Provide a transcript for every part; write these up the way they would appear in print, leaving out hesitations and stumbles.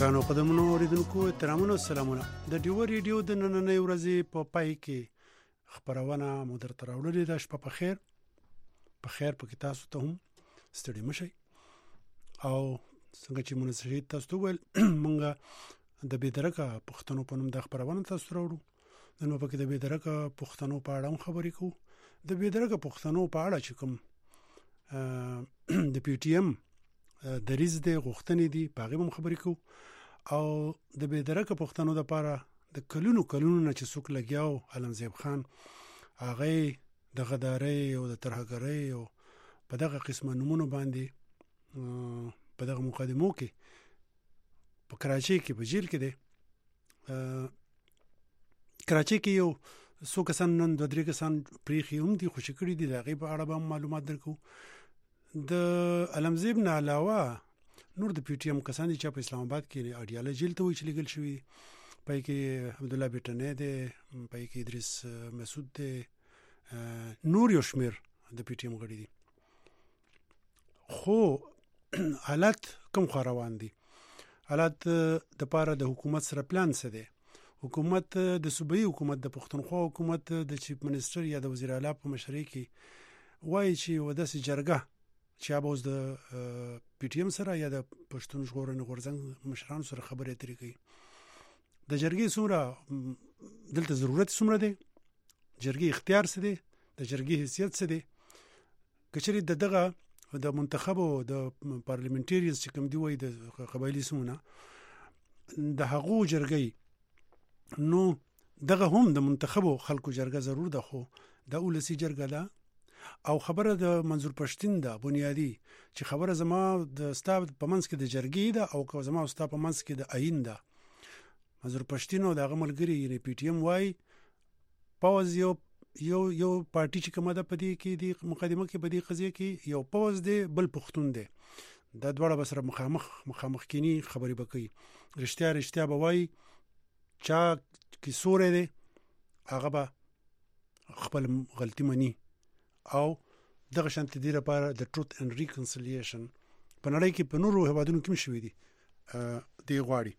ګرانو قدمونو اوریدونکو احترامونه سلامونه د ډیو ریډیو د نننۍ ورځې په پای کې خبرونه مو درته راوړلې ده. شپه په خیر پکې تاسو ته هم ستړي مشئ او څنګه چې مونږ شهید تاسو ول مونږ د بيدرکه پښتنو په نوم د خبرونه تاسو راوړو. نن په کې د بيدرکه پښتنو په اړه خبرې کوو. د بيدرکه پښتنو په اړه چې کوم د پی ټی ایم د ریز د غوښتنې دي په هغه خبرې کوو او د بيدرکه پښتنو د لپاره د کلونو نه چې څوک لګیاو علمزیب خان هغه د غدارۍ او د ترهګرۍ او په دغه قسمه نمونه باندې په دغه مقدمو کې په کراچۍ کې په جیل کې دی. کراچۍ کې یو څو کسان نن 2-3 کسان پریخي هم دي خوشی کړي دي. دغه په اړه به معلومات درکو. د علمزیب نه علاوه نور د پی ټی ایم کسان چې په اسلام آباد کې اډیاله جیل ته وی چې لګل شوی پای کې عبد الله بیٹنه دی، پای کې ادریس مسعود دی، نور یو شمیر د پی ټی ایم غړي دي. خو حالت کوم روان دي؟ حالت د پاره د حکومت سره پلان څه دی؟ حکومت د صوبایي حکومت د پښتونخوا حکومت د چیف منسٹر یا د وزیر اعلی په مشرۍ کې وایي چې وداسې جرګه چې اوس د پی ټی ایم سره یا د پښتون ژغورنې غورځنګ مشران سره خبرې اترې کوي. د جرګې څومره دلته ضرورت څومره دی؟ جرګې اختیار څه دی؟ د جرګې حیثیت څه دی؟ کچري دغه د منتخب او د پارلیمنټریانز چې کوم دی وای د قبایلی سمونه د هغو جرګې نو دغه هم د منتخب خلکو جرګه ضرور ده، خو د اولسی جرګه ده او خبره د منظور پښتين ده بنیادی چې خبره زما د استاد په منځ کې د جرګې ده او که زما استاد په منځ کې د عین ده. منظور پښتين او دغه ملګری یې پی ټی ایم وای پاوز یو پارټي چې کومه ده په دې کې د مقدمه کې په دې قضیه کې یو پاوز دی بل پښتون دی. د دوړه بسره مخامخ کینی خبرې بکې رښتیا به وای چا کې سورې دی هغه به خپل غلطي مني او دغه شانت دي لپاره د ټروت اند ریکنسیلیشن په نړۍ کې په نورو هوادونو کې شوې دي دی غواړي.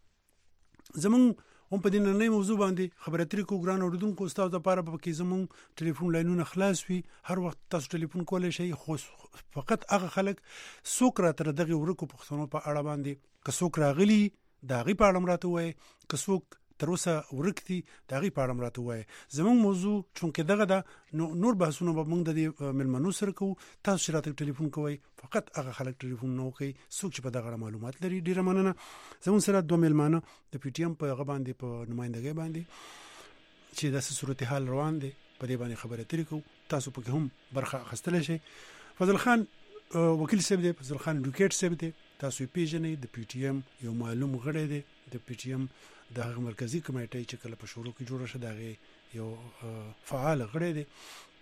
زمون هم په دې نړۍ موضوع باندې خبرې اترې کو ګران اوردونکو استاد لپاره په کې زمون ټلیفون لاینونه خلاص وي، هر وخت تاسو ټلیفون کولای شئ. خو فقط هغه خلک څوک را تر دغه ورکو پښتنو په اړه باندې که څوک راغلي د هغې په اړه مراته وایي، که څوک تر اوسه ورکتي د هغې په اړه مراته وایي. زمونږ موضوع چونکې دغه ده نور بحثونه به موږ د مېلمنو سره کوو. تاسو چې راته ټلیفون کوئ فقط هغه خلک ټلیفون نه وکړئ څوک چې په دغه اړه معلومات لري. ډېره مننه. زمونږ سره 2 مېلمانه د پی ټی ایم په هغه باندې په نمائندګۍ باندې چې داسې صورتحال روان دی په دې باندې خبرې اترې کوو. تاسو پکې هم برخه اخیستلی شئ. فضل خان وکیل صاحب دی، فضل خان ایډوکیټ صاحب دی، تاسو یې پیژنئ. د پی ټی ایم یو معلوم غړی دی. د پی ټی ایم د هغه مرکزی کمیټې چې کله په شروع کې جوړه شوه دغه یو فعال غړی دی.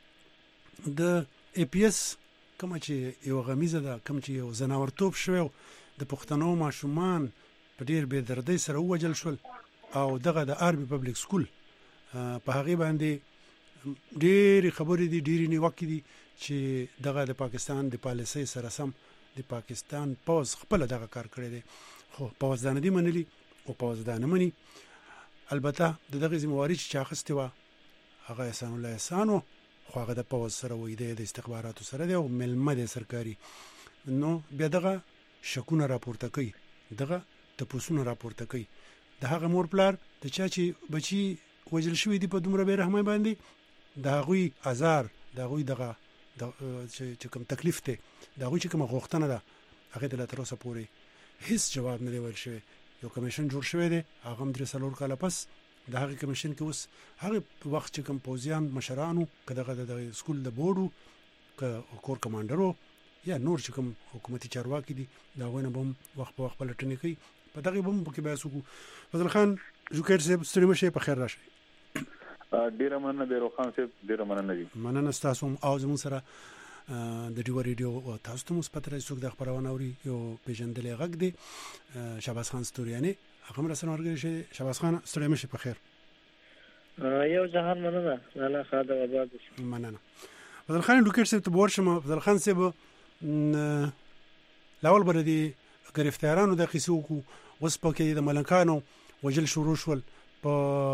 د ای پی ایس کوم چې یو غمیزه ده، کوم چې یو زناورتوب شوی د پښتنو ماشومان په ډیر بې دردۍ سره ووجل شول او دغه د آرمی پبلک سکول په هغه باندې ډېر خبرې دي، ډېر نیوکې دي چې دغه د پاکستان د پالیسۍ سره سم د پاکستان پوز خپل دغه کار کړی دی. خو پوز دانه دی منلی او پوز دانه منی. البته د دغه ذمہواری چې اخیسته و هغه احسان الله احسان خو هغه د پوز سره وې د استخباراتو سره دی او ملمه د سرکاري نو بیا دغه شکونه راپورته کوي، دغه تپوسونه راپورته کوي. د هغه مور پلار د چا چې بچي وجل شوی دی په دومره به رحمه باندې د هغوی آزار، د هغوی دغه چې کوم تکلیف ته د هغوی چې کوم غوښتنه ده هغه د تر اوسه پورې هیڅ جواب نه دی ورکړل شوی. یو کمیشن جوړ شوی دی، هغه هم 3 کاله پس د هغه کمیشن کې اوس هغه وخت چې کوم پوزیان مشرانو کداغه د سکول د بورډو ک کور کمانډرو یا نور چې کوم حکومتي چارواکي دي دا غوښنه بم وخت په وخت پلټنې کوي. په دغه بم کې بیا سکو فضل خان جوکر صاحب ستړي مشه په خیر راشي. ډیره مننه بیرو خان صاحب، ډیره مننه تاسو او زموږ سره د ډیو ریډیو تاسو ته مثبت راځو د خبرونه اوري. یو پیژندلې غږ دی شهباز خان ستوریانی، هغه هم راسره ورګری شي. شهباز خان ستړي مشه په خیر. یو ځهان مننه الله خاطر آباد مننه. فضل خان ډوکټ صاحب ته ورشم. فضل خان صاحب لاول بر دي گرفتارانو د قصو کو اوس پکې د ملکانو وجل شروع شول په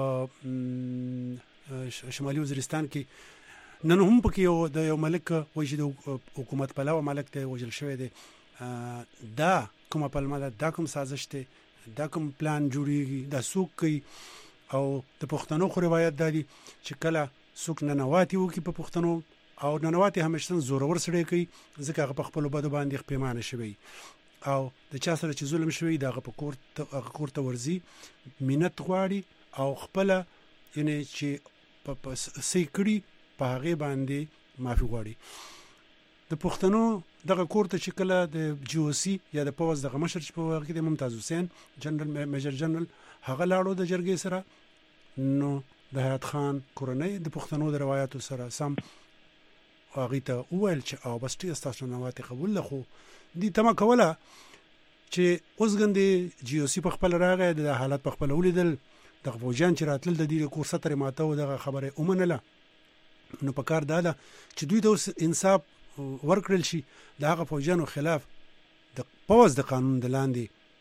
شمالي وزیرستان کې. نن هم پکې یو ملک وایي چې د حکومت پلوه ملک ته وجل شوی دی. دا کومه پلمه ده، دا کوم سازش دی، دا کوم پلان جوړیږي، دا څوک کوي؟ او د پښتنو خو روایت دا دی چې کله څوک ننواتې وکړي په پښتنو، او ننواتې همیشه زورور سړی کوي، ځکه هغه په خپلو بدو باندې پیمانه شوی، او د چا سره چې ظلم شوی د هغه په کور ته ورځي، منت غواړي او خپله یعنې چې په صحیح کړي په هغې باندې معافي غواړي. د پښتنو دغه کور ته چې کله د جی او سی یا د پوځ دغه مشر چې په واقع کې د ممتاز حسین جنرال میجر جنرال هغه لاړو د جرګې سره، نو د حیات خان کورنۍ د پښتنو د روایتو سره سم هغې ته وویل چې او بس ټیک ستاسو ننواتې قبول ده، خو دې تمه کوله چې اوس ګندې جی او سی په خپل راغی، د حالت په خپل ولیدل، دغه فوجیان چې راتلل د دې کور سترې ماته و دغه خبره ومنله. نو په کار دا ده چې دوی ته اوس انصاف ورکړل شي، د هغه فوجیانو خلاف د پوځ د قانون د لاندې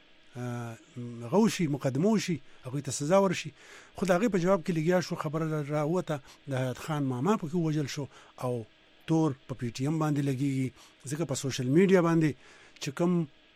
غوشي مقدمه وشي، هغوی ته سزا ورشي. خو د هغې په جواب کې لګیا شو، خبره راوته د حیات خان ماما پکې ووژل شو، او تور په پی ټی ایم باندې لګیږي، ځکه په سوشل میډیا باندې چې کوم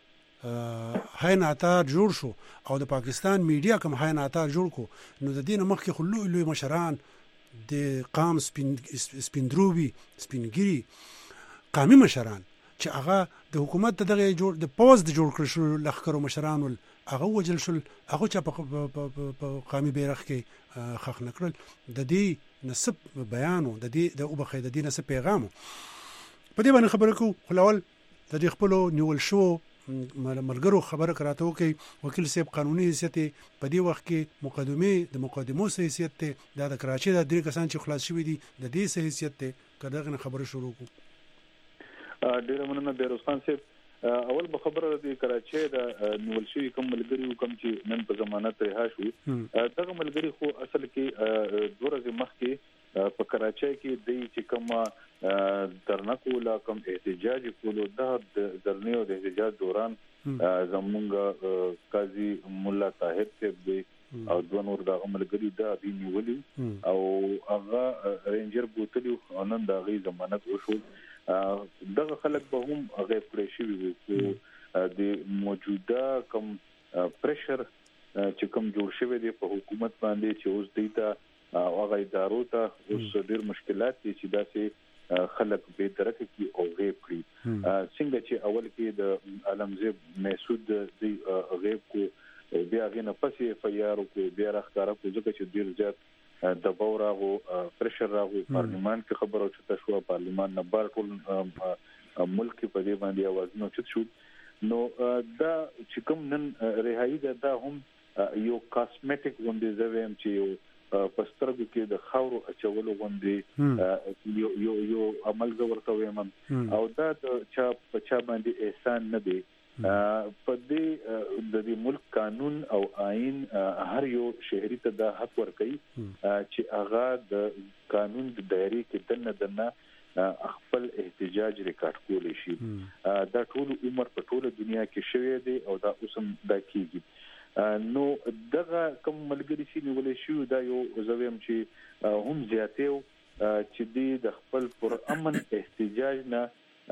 هاي ناتار جوړ شو او د پاکستان میډیا کوم هاي ناتار جوړ کو، نو د دې نه مخکې خو لوی مشران د قام سپیندروبي سپینګيري قامي مشران چې هغه د حکومت دغه جوړ د پوز د جوړ کړ شو لخرو مشران ول هغه وجل شل، هغه چې په قامي بیرغ کې خخ نکړل. د دې نسب بیانو د دې د وبخې د دې نسب پیغامو په دې باندې خبرې کو. خلول د دې خپل نیول شو ملګرو خبره کراته وکي، وکیل صاحب قانوني حیثیت په دې وخت کې د مقدمو حیثیت ته د کراچۍ د درې کسان چې خلاص شوي دي د دې حیثیت ته کداغه خبره شروع کو. ډیره مننه بیروز خان صاحب. اول به خبره د کراچۍ د نیول شوی کوم ملګری کوم چې نن په ضمانت رها شو، دغه ملګری خو اصل کې 2 ورځې مخکې په کراچۍ کې د چې کوم درنه کوله کوم احتجاج کولو، د درنې او د احتجاج دوران زمونږ قاضي مولا طاهر صاحب دی او 2 نور د ملګری د دې نیولي او هغه رینجر بوتلو او نن د غي ضمانت وشو. دغه خلک به هم غیب کړی شوی وي چې د موجوده کوم پریشر چې کوم جوړ شوی دی په حکومت باندې چې اوس دیتا هغه ادارو ته اوس ډېر مشکلات دي چې داسې خلک به درکه کی او غیب کړي. څنګه چې اول کې د علمزیب محسود دی غیب کو، بیا غینه پسې فیارو کو، بیا راخاره کو، ځکه چې ډېر زیات دباو راغو، پریشر راغو، پارلیمان کې خبرو چته شو، پارلیمان نه بار ټول ملک په دې باندې आवाजونه چت شو. نو دا چې کوم نن رهایی دا هم یو کاسمیټک غونډه زویم چې یو پسترګو کې د خاورو اچولو غونډه یو عمل ورته ویم، او دا چا باندې احسان نه دی. په دې د ملک قانون او آئین هر یو شهري ته د حق ورکړي چې هغه د قانون د دایره کې دنه خپل احتجاج ریکارډ کولی شي. دا ټول عمر په ټوله دنیا کې شوی دی او دا اوسم دا کیږي. نو دغه کوم ملګری چې نیولې شو دا یو زویم چې هم زیاتیو چې د خپل پر امن احتجاج نه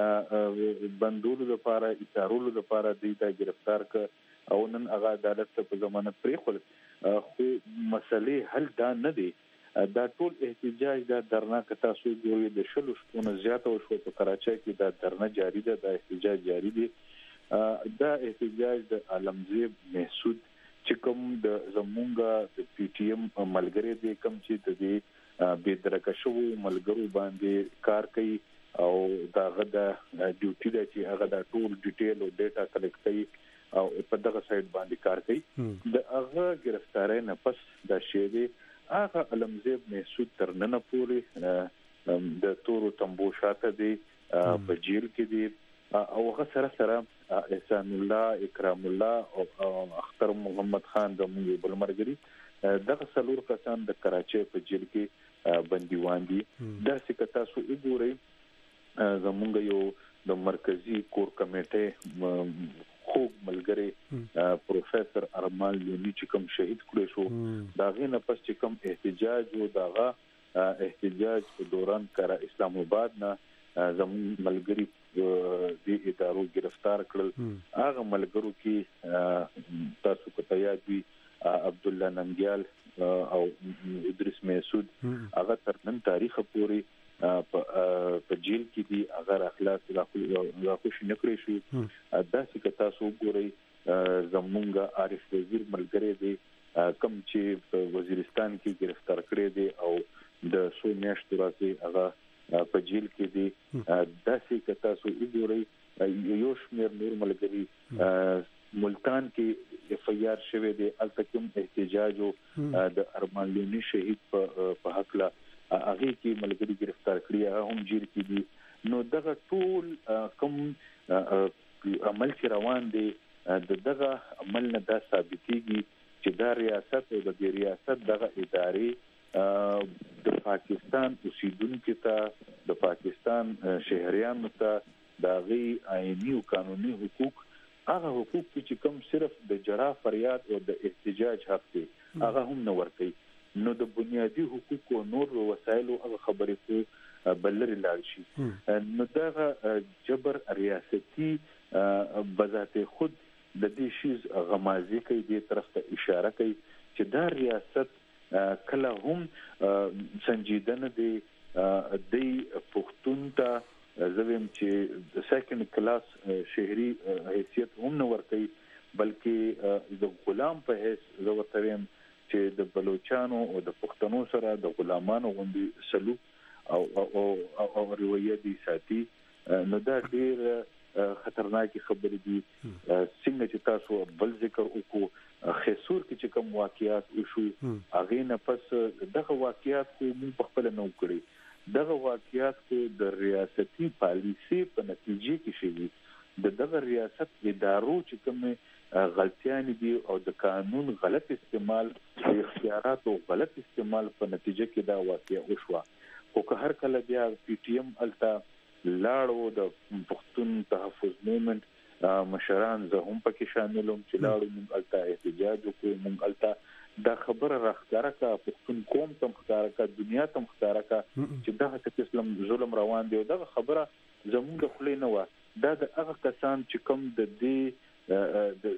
بندولو لپاره ادارولو لپاره د گرفتار ک او نن هغه عدالت ته په ضمانت پرې خل. خو مسلې حل دا نه دی. دا ټول احتجاج دا درنه کتا سو ګوري د شلو شپونه زیاته شو په کراچۍ کې دا درنه جاری ده، دا احتجاج جاری دی. دا احتجاج د علمزیب محسود چې کوم د زمونږه د پی ټی ایم ملګری دی کوم چې د دې بيدرکه شو ملګرو باندې کار کوي او دا غدا ډیوټي ده چې هغه دا ټول ډیټیل او ډیټا کلیکټ کوي او په دغه سایت باندې کار کوي. د هغه گرفتارۍ نه پس دا شی دی هغه علمزیب محسود تر نن پورې د تورو تمبو شاته دی په جیل کې دی او هغه سره احسان الله، اکرام الله او اختر محمد خان د موږ بل مرګري دغه څلور کسان د کراچۍ په جیل کې بندیوان دي. دا څه تاسو وګورئ زمونږ یو د مرکزی کور کمیټه خوږ ملګری پروفیسور ارمان لونی چې کوم شهید کړی شو دا غینه پس چې کوم احتجاج او داغه احتجاج په دوران کرا اسلام آباد نه زمون ملګری د ادارو گرفتار کړل هغه ملګرو کې تاسو کو یاد وي عبد الله ننګیال او ادریس محسود هغه تر نن تاریخ پورې په جیل کې دي هغه اخلاص راخوش نکړي شو دا چې تاسو ګورئ زمونږ عارف وزیر ملګری دی کوم چې په وزیرستان کې گرفتار کړی دی او د سو میاشتو راځي هغه په جیل کې دي دا چې تاسو وګورئ یو شمېر نور ملګری ملتان کې اف آی آر شوه دی التکم احتجاج د ارمان لونی شهید په حق لا هغه کې ملګری گرفتار کړی هم جیل کې دي نو دغه ټول کوم عمل چې روان دي دغه عمل نه دا ثابتېږي چې دا ریاست او د ریاست دغه ادارې د پاکستان اوسیدونکو ته د پاکستان شهریانو ته دغه آئینی او قانوني حقوق هغه حقوق چې کوم صرف د جرا فریاد او د احتجاج حق دی هغه هم نه ورکوي نو د بنیادی حقوق او نور وسایل او خبرې کو بلری لاړ شي نو دا جبر ریاستي بذات خود د دې شیز غمازي کوي د طرف ته اشاره کوي چې دا ریاست کله هم سنجیدنه دی د پښتون ته زویم چې د سیکنډ کلاس شهري حیثیت هم نه ورکوي بلکې د غلام په حیث زه ورته وایم چې د بلوچستان او د پښتنو سره د غلامانو غوندي سلوک او رویه دي ساتي نو دا ډیر خطرناکي خبرې دي څنګه چې تاسو بل ذکر وکړو خیسور کې چې کوم واقعیات وشو هغه نه پس دغه واقعیات کو موږ په خپل نو کړی دغه واقعیات کو د ریاستي پالیسي په نتیجه کې شوی دغه ریاست ادارو چې کوم غلطیان دي او د قانون غلط استعمال د اختیاراتو غلط استعمال په نتیجه کې دا واقعیا وشو خو که هر کله بیا پی ټی ایم التا لاړو د پښتون تحفظ موومېنټ مشران زه هم پکې شاملوم چې لاړو موږ التا احتجاج وکړو موږ التا دا خبره راخاره کا پښتون قوم تم ښکارا کا دنیا تم ښکارا کا چې دغه اسلام ظلم روان دی دا خبره زموږ خلې نه و دا د هغه کسان چې کوم د دې د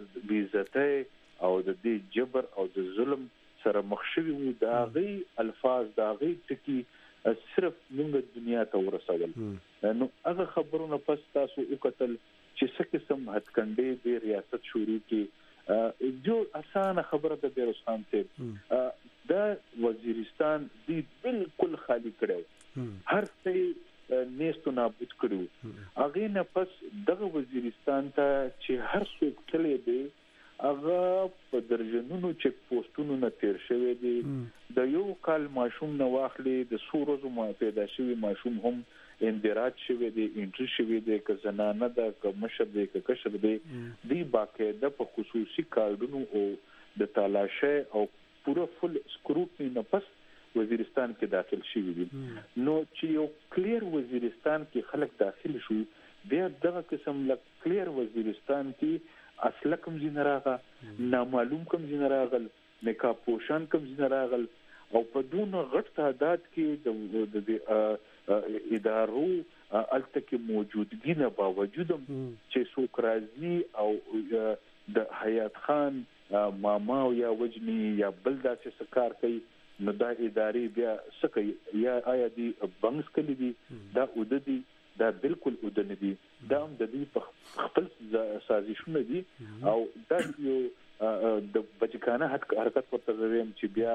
بیزته او د دې جبر او د ظلم سره مخ شوي وو دا غي الفاظ دا غي ټکی صرف موږ دنیا ته ورسول نو هغه خبرونه پس تاسو وکتل چې څه قسم هټکندې د ریاست شروع کی جو اسانه خبره د بیروز خان ته دا وزیرستان دی بالکل خالی کړو هر څه نیستو نابود کړو هغه نه پس دغه وزیرستان ته چې هر څوک تللی دی هغه په درجنونو چک پوسټونو نه تیر شوی دی د یو کال ماشوم نه واخلي د سورزو ما پیدا شوی ماشوم هم اندراج شوی دی انټری شوی دی که زنانه ده که مشر دی که کشر دی باقاعده په خصوصي کارډونو او د تالاشۍ او پوره فل سکروټنی نه پس وزیرستان کې داخل شوی دي نو چې یو کلیر وزیرستان کې خلک داخل شو بیا دغه قسم ل کلیر وزیرستان کې اصله کوم جنراغه نامعلوم کوم جنراغل نکاح پوشان کوم جنراغل او په دون غټ تعداد کې د ادارو التکه موجودګي نه باوجود چې سوکرازي او د حیات خان ماما یا وجنی یا بل داسې سکار کوي نو دا ادارې بیا سکه یا آیا دی بنګس کلی دي دا وددي دا بالکل ودنه دي دا هم د دې په خپل سازشونه دي او دا یو د بچکانه حرکت ورته ویم چې بیا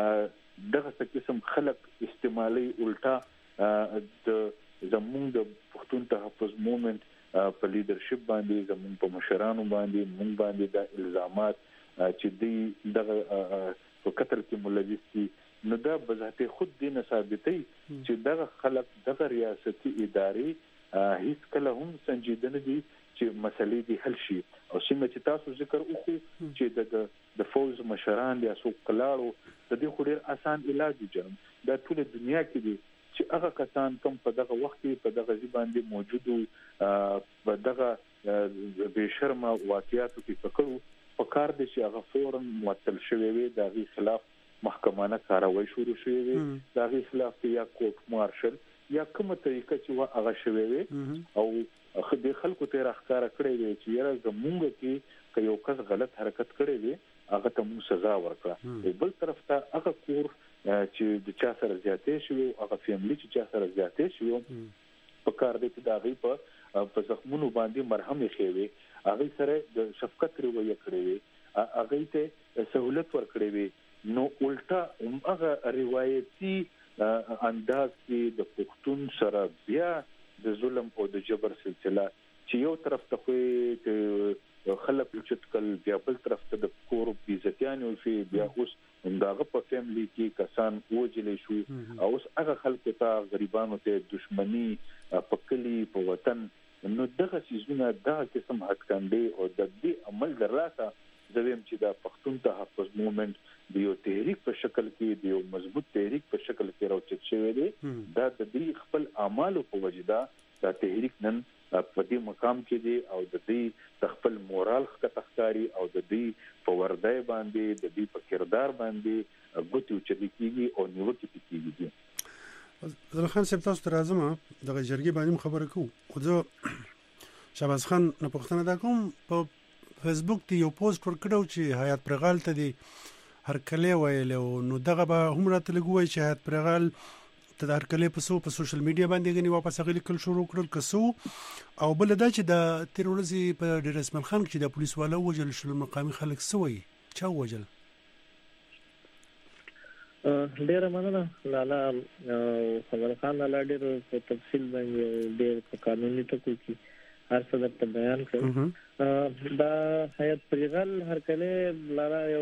دغه قسم خلق استعمالي الټا د زمونږ د پښتون تحفظ موومېنټ په لیدرشپ باندې زمونږ په مشرانو باندې مونږ باندې د الزامات چې دی دغه په قتل کې ملوث دي نو دا بذات خود دینه ثابتي چې دغه خلق دغه ریاستي ادارې هیڅ کله هم سنجیدنه دي چې مسلې دي حل شي او څنګه چې تاسو ذکر وکړو چې د فوز مشران یا سو کلاړو د دې خوري آسان علاج جوړ دا ټول دنیا کې دي چې هغه کسان کوم په دغه وخت کې په دغه ځباندې موجودو په دغه به شرمه واقعیاتو کې پکړو په کار دي چې هغه فورا معطل شوی وي د غي خلاف محکمانه کاروایی شروع شوی وي د غي خلاف یا کوټ مارشل یا کومه طریقه چې هغه شوی وي او خدای خلکو ته راخاره کړی وي چې یره زمونږ کې یو کس غلط حرکت کړی وي هغه ته موږ سزا ورکړه بل طرف ته هغه کور چې د چا سره زیاتې شوی هغه فیملی چې چا سره زیاتې شوی په کار دي چې دا غي په زخمونو باندې مرهم یې خوي هغه سره د شفقت رویه کړی وي هغه ته سہولت ورکړی وي نو الټا هغه روایتي انداز کې د پښتون سره بیا د ظلم او د جبر سلسله چې یو طرف ته خو خلک چتکل بیا بل طرف ته د کور بیزتیان او فی بیا اوس دغه په فیملی کې کسان وجلې شو او اوس هغه خلکو ته غریبانو ته دشمنی په کلی په وطن نو دغه سيزونه دغه قسم هټکانډي او د دې عمل درلاسه زویم چې د پښتون تحفظ موومېنټ د یو تحریک په شکل کې د یو مضبوط تحریک په شکل کې راوچت شوی دی دا د دې خپل اعمالو په وجدا دا تحریک نن په دې مقام کې دی او د دې خپل مورال ښکتخکاری او د دې په وردای باندې د دې په کردار باندې غوتو چې کیږي او نیوکه کیږي زلال خان صاحب تاسو راځم د جرګې باندې خبره کوم خو زه شهباز خان نه پوښتنه دا کوم په فیسبوک ته یو پوسټ ورکړو چې حیات پرغال ته دی هر کله ویل نو دغه به هم راته لګوي چې حیات پرغال ته هر کله په سوشل میډیا باندې غني واپس غلي کول شروع کړل کسو او بل دا چې د تیرورزي په ډیر اسماعیل خان کې د پولیس والو وجل شل مقامي خلک سوي چا وجل ډیر مننه لالا خبر خان لالا ډیر په تفصیل باندې ډیر قانوني ټکو کې هر څه درته بیان کړم دا حیات پرغل هر کله لالا یو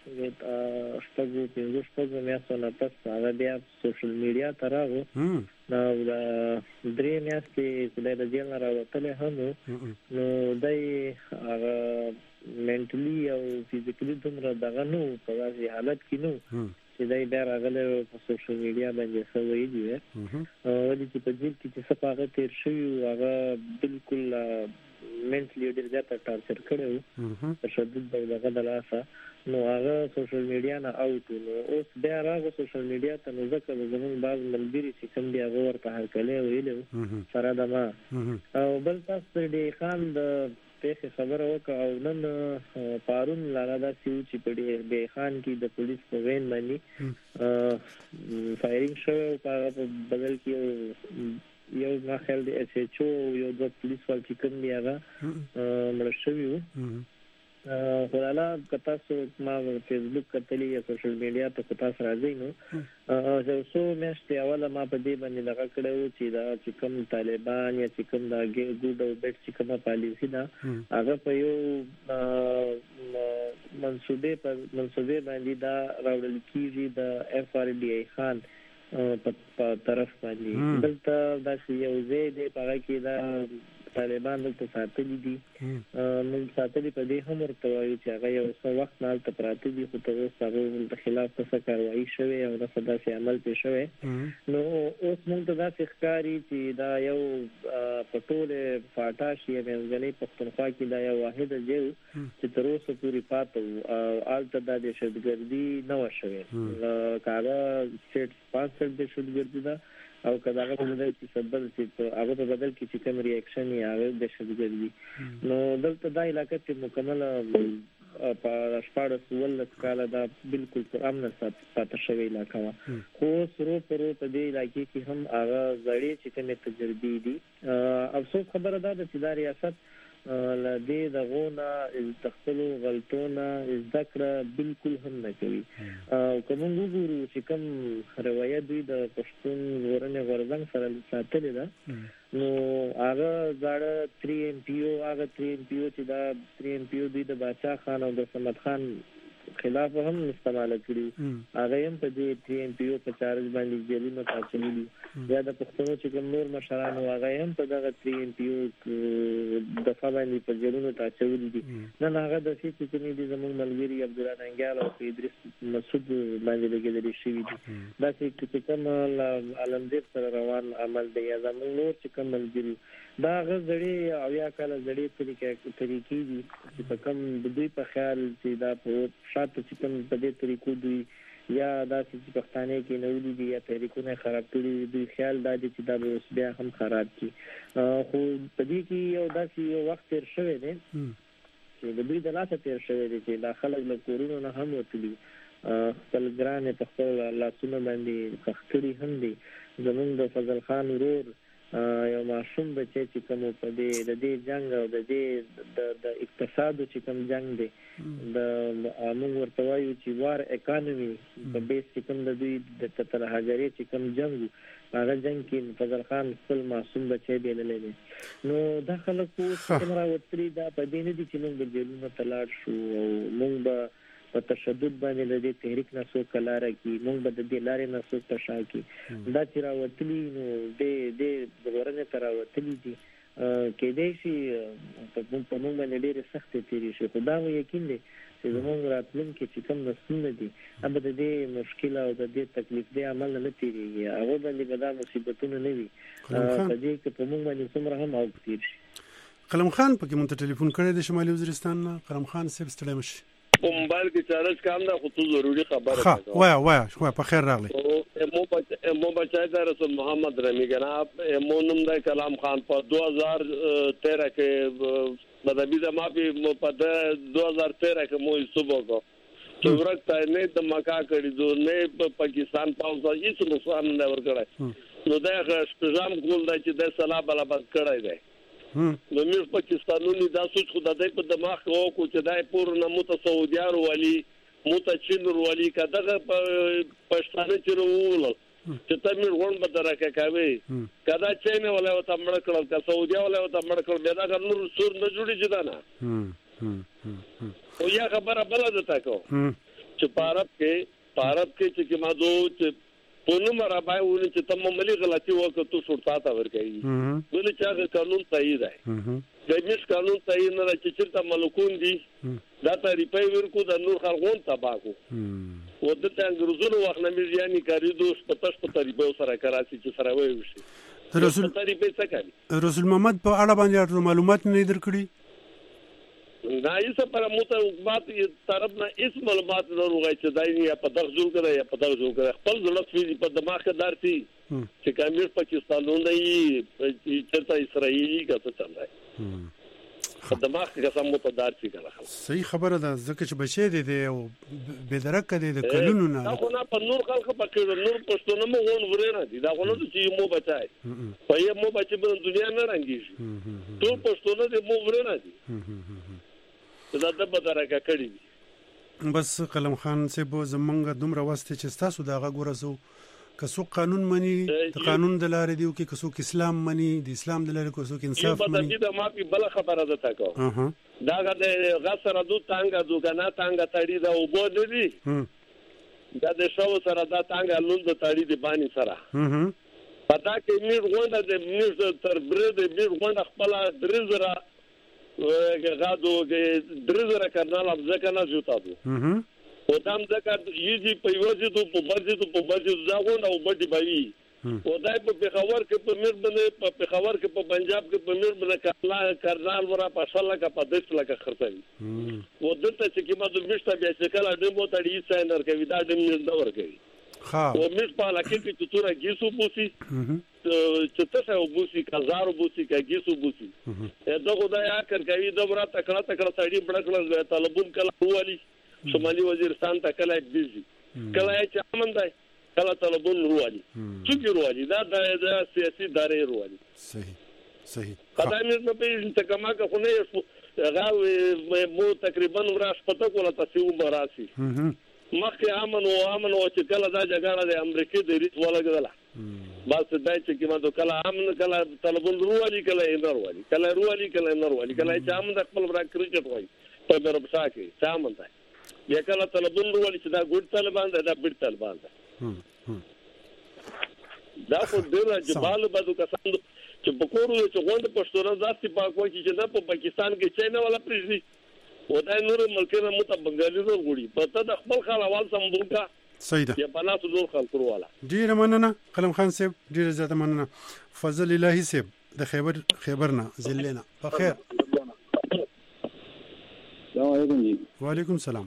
شپږ میاشتو نه پس هغه بیا سوشل میډیا ته راغو نو دا درې میاشتې د جیل نه راوتلی هم نو دای هغه منټلی او فزیکلی دومره دغه نو په داسې حالت کې نو چې دای بیا راغلی په سوشل میډیا باندې څه ویلي وي ولې چې په جیل کې چې څه هغه تیر شوي هغه بالکل منټلی ډېر زیاته ټارچر کړی و تشدد به دغه د لاسه نو هغه سوشل میډیا نه اوټ نو اوس بیا راغی سوشل میډیا ته نو ځکه زموږ بعض ملګري چې کوم دی هغه ورته هرکلی ویلي سره د ما او بل تاسو د خان د پیښې خبره وکړه او نن پارون لالا دا سیو چې په بې خان کې د پولیس په وین باندې فایرینګ شوی او په بدل کې یو ما خیال دی اس ایچ او یو د پولیس وال چې کوم دی هغه مړ شوی و خلاله کتا سو ما فیسبوک کتلی یا سوشل میډیا ته کتا سره راځي نو زه سو میاشتې اوله ما په دې باندې لږه کړو چې دا چې کوم طالبان یا چې کوم دا ګوډ او بیٹ چې کومه پالیسی ده هغه په یو منصوبه باندې دا راوړل کیږي د اف ار ډی ای خان په طرف باندې دلته دا یو ځای دی په هغه کې دا طالبان دلته ساتلي دي موږ ساتلي په دې هم ورته وایو چې هغه یو څه وخت نه هلته پراته دي خو تر اوسه هغوی د خلاف څه کاروایي شوې او داسې داسې عمل پرې شوی نو اوس موږ ته داسې ښکاري چې دا یو په ټولې فاټا شي منځنۍ پښتونخوا کې دا یو واحده ځای و چې تر اوسه پورې پاته و او هلته دا دهشتګردي نه وه شوې که هغه سټیټ سپانسرډ دهشتګردي ده او کله هغه په بدل کې سبب چې هغه په بدل کې چې کوم ریاکشن یې هغه د شدګردي نو دلته دا علاقه چې مکمله په شپاړس ولس کاله دا بالکل پر امن پاتې شوی علاقه وه خو سرو پرو په دې علاقې کې هم هغه زړې چې کومې تجربې دي افسوس خبره ده چې دا ریاست له دې دغونه د خپلو غلطونه زده کړه بالکل هم نه کوي او که موږ وګورو چې کوم روایت دوی د پښتون ژغورنې غورځنګ سره ساتلې ده نو هغه زاړه 3 MP او هغه 3 MP چې دا 3 MP دوی د باچا خان او د صمد خان خلاف هم استعمال کړي هغه هم په دې TNPO په چارج باندې جیلونو تاچولي یا د پښتنو چې کوم نور مشران هغه هم په دغه TNPO دفعه باندې په جیلونو تاچولي دي نن هغه د څه چې کومې دي زموږ ملګری عبدالله ننګیال او ادریس مسعود باندې لګیدل شي دا چې کوم علمدیر سره روان عمل دی یا زموږ نور چې کوم ملګری دا غزړي او یا کله زړې طریقې دي چې په کوم د دوی په خیال چې دا په شاته چې کوم په دې طریقو دوی یا دا چې پښتانه کې نوې دي یا طریقونه خراب کړي دوی خیال دا دي چې دا به اوس بیا هم خراب کړي خو په دې کې یو داسې یو وخت تیر شوی دی چې د دوی د لاسه تیر شوی دی چې دا خلک له کورونو نه هم وتلي خپل ګرانې په خپل لاسونه باندې خښکړي هم دي زمونږ د فضل خان ورور یو ماشوم بچی چې کوم په دې جنگ او د اقتصاد چې کوم جنگ دی د موږ ورته وایو چې وار اکانومي په بیس چې کوم د دوی د تر هاجرې چې کوم جنگ هغه جنگ کې فضل خان خپل معصوم بچی بیللی دی نو دا خلک څومره راوتلي دا په دې نه دي چې موږ د جیلونو ته لاړ شو او موږ به په تشدد باندې د دې تحریک نه څوک لاره کی موږ به د دې لارې نه څوک تشا کی دا چې راوتلي نو د ورنه تر راوتلي دي کې دې شي په موږ باندې ډېر سخت تیری شي خو دا یقین دی چې زموږ راتلونکي چې کوم نسلونه دي هغه د دې مشکل او د دې تکلیف دې عمل نه تیریږي هغه باندې به دا مصیبتونه نه وي په دې کې په موږ باندې څومره هم او تیر شي قلم خان پکې مونږ ته ټلیفون کړی د شمالي وزیرستان نه قلم خان صاحب ستړی مشي په موبایل کې چارج کام دا خو ته ضروري خبره ده وای په خیر راغلی مو بچای دا رسول محمد رمی جناب مو نوم د کلام خان په 2013 کې مدبی د مافي په 2013 کې مو صبح کو چې ورته نه د مکا کړی دو نه پاکستان پاوځه هیڅ نقصان نه ورکړای نو دا شپږم ګول دی چې د سلا بلا بس کړای دی نو موږ پاکستانونی دا سوچ خو د دې په دماغ کې کو چې دای پور نه مو ته سعودیان ولی مو ته چین ولی کداغه پښتانه چیرول چې ته موږ ورن به درکه کوي کدا چین ولا ته مړ کړل کا سعودیا ولا ته مړ کړل دا نور سور نه جوړی جدا نه او یا خبره بل ده تاسو چې پارب کې چې ما دوه پونو مرا بای ونه چې تم ملي غلطي وکړه تو شورتا تا ورګي ولې چې قانون صحیح دی دمیش قانون صحیح نه چې چرته ملکون دي دا ته ریپای ورکو د نور خلغون تباکو و د انګريزونو وخت نه میږي کاری دوست پتاش په طریقو سره کراچي چې سره وای وشي رسول محمد په اړه باندې معلومات نه درکړي نه ایسه پر موته بات طرف نه اس معلومات ضروري چې دای نه په دغه ځل کړه یا په دغه ځل کړه خپل ضرورت فيزي په دماغ کې دارتي چې کامل پاکستانونه یې چرته اسرائیلي کته چلای په دماغ کې قسم ته دارتي کړه صحیح خبره ده ځکه چې بچي دي او بدرک دي د کلونو نه دا خو نه په نور خلک پکې نور پښتون مو غون ورنه دي دا خو نه چې مو بچای په یې مو بچي په دنیا نه رنګيږي ټول پښتون دي مو ورنه دي دا د بدرګه کړی بس قلم خان صاحب زمونږ دومره واسطه چې تاسو دا غوړسو کسو قانون مني د قانون د لارې دیو کې کسو اسلام مني د اسلام د لارې کسو انصاف مني دا ما په بل خبره ده تاکو دا غسر دو تانګه دوګنا تانګه تړي دا وبو دي دا د شو سره دا تانګه لوند تړي دی باندې سره پتا کې میر غونډه د میر تر برید میر غونډه خپل درزره غادو درزره کرنال ځکه نه جوتادو او دام ځکه یږي په یوځي ته په بځي ځاغون او بډي بوي او دای په پیښور کې په میر باندې په پیښور کې په پنجاب کې په میر باندې کرنال ورا په شاله کا په 10 لک خرڅوي او دلته چې کیما د مشته بیا چې کله دمو تړي ساينر کوي دا د میر دا ور کوي او مش په لکه کې چې تورا گیسو بوسي چې تاسو وبوسي کزارو بوسي کا گیسو بوسي دا خدایا کړ کوي دا ورا تکړه سړی بڑکړل طالبون کله والی شمالي وزیرستان ته کله بيزي کله چې امن دی کله طالبون روالي څوک روالي دا د سیاسي داري روالي صحیح قدامه نه په انتقامه کې خو نه غاوي مو تقریبا وراش پته کوله تاسو مراسي مخکې امن او چې کله دا جګړه د امریکای د ریټ ولګدله بس دا چې کله د کله امن کله طالبون روالي کله انروالي کله روالي کله انروالي کله چې امن د خپل برا کرکټ وای په بربسا کې څامن دی یا کله طالبان ورول چې دا ګډ طالبان دا بیت طالبان دا خو ډېر جبال بدو کسان چې بکورو چې غونډه پښتون ځاستي پاکو چې نه په پاکستان کې چینه ولا پریږدي ودا نور ملکونه مت بنگالي ورو غوړي پته د خپل خلوال سمبول کا صحیح ده یا بنات نور خلکو والا ډیر مننه قلم خان صاحب ډیر زیاته مننه فضل الهی صاحب د خیبرنا زلینا بخیر السلام علیکم جی وعلیکم السلام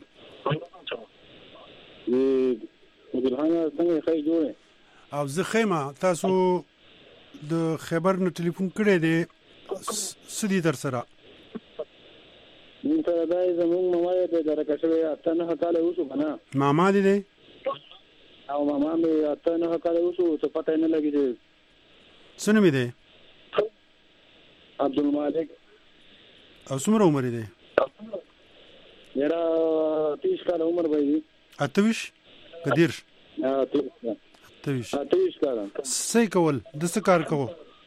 ګلخانه څنګه ښه جوړه او زه خیمه تاسو د خیبر نه ټلیفون کړی دی سدي در سره مون سره دا زموږ ماما دې درکه شوی اته نه کال وشو کنه ماما دې او ماما مې اته نه کال وشو څه پته نه لګی دې څنګه مې دی عبدالمالک او څومره عمر دی میرا 30 کال عمر وایي 28 کدیر 28 کال څه کول د څه کار کوو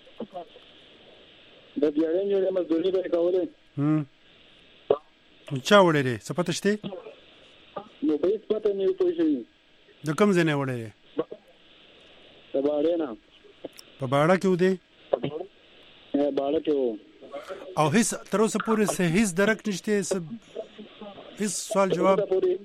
د بیاړې نه مزدوري به کوله چا وړې څه پته شته نو به پته نه پوښي د کوم ځای نه وړې په باړې نه په باړه کې ودی باړه کې او هیڅ تر اوسه پورې هیڅ درک نشته هیڅ سوال جواب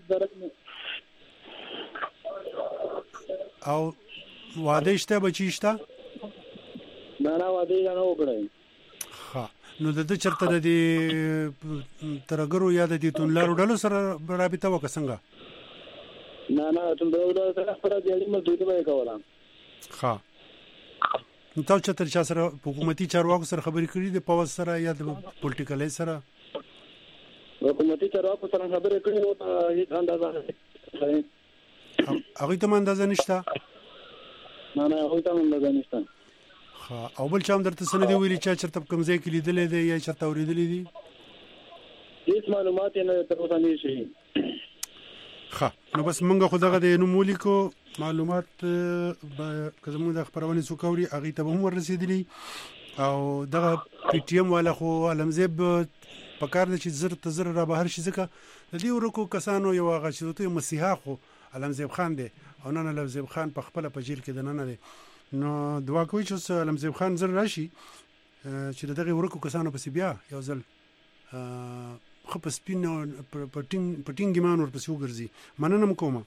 او واده شته بچی شته نه واده نه وکړای ها نو د چرته د ترګرو یا د تونلارو ډلو سره رابطه وکړه څنګه نه تونلارو سره خبره دی مزدوري به کوله ها نو تاسو چې تر چا سره حکومتي چارواکو سره خبرې کړې د پاوس سره یا د پولیټیکل سره حکومتي چارواکو سره خبرې کړې او هیڅ اندازه نه هغه ته اندازه نشته نه هغه ته اندازه نشته ها او بل چا هم درته سن دی ویلي چې چرته کوم ځای کې لیدلې دی یا چرته اوریدلې دي هیڅ معلومات نه تر اوسه نشي ها نو بس مونږ خو دغه د نومولي کو معلومات که زموږ د خبرونې څوکوري هغه ته هم ورسېدلی او دغه پی ټی ایم والا خو علمزیب په کار د چې زر را بهر شي ځکه د دې ورکو کسانو یو هغه چې دوی مسیحا خو علمزیب خان دی او نن علمزیب خان په خپل په جیل کې د نن دی نو دعا کوي چې علمزیب خان زر راشي چې دغه ورکو کسانو په بیا یو ځل خو په سپین پټینګ مان ور پسې وګرځي مننه کومه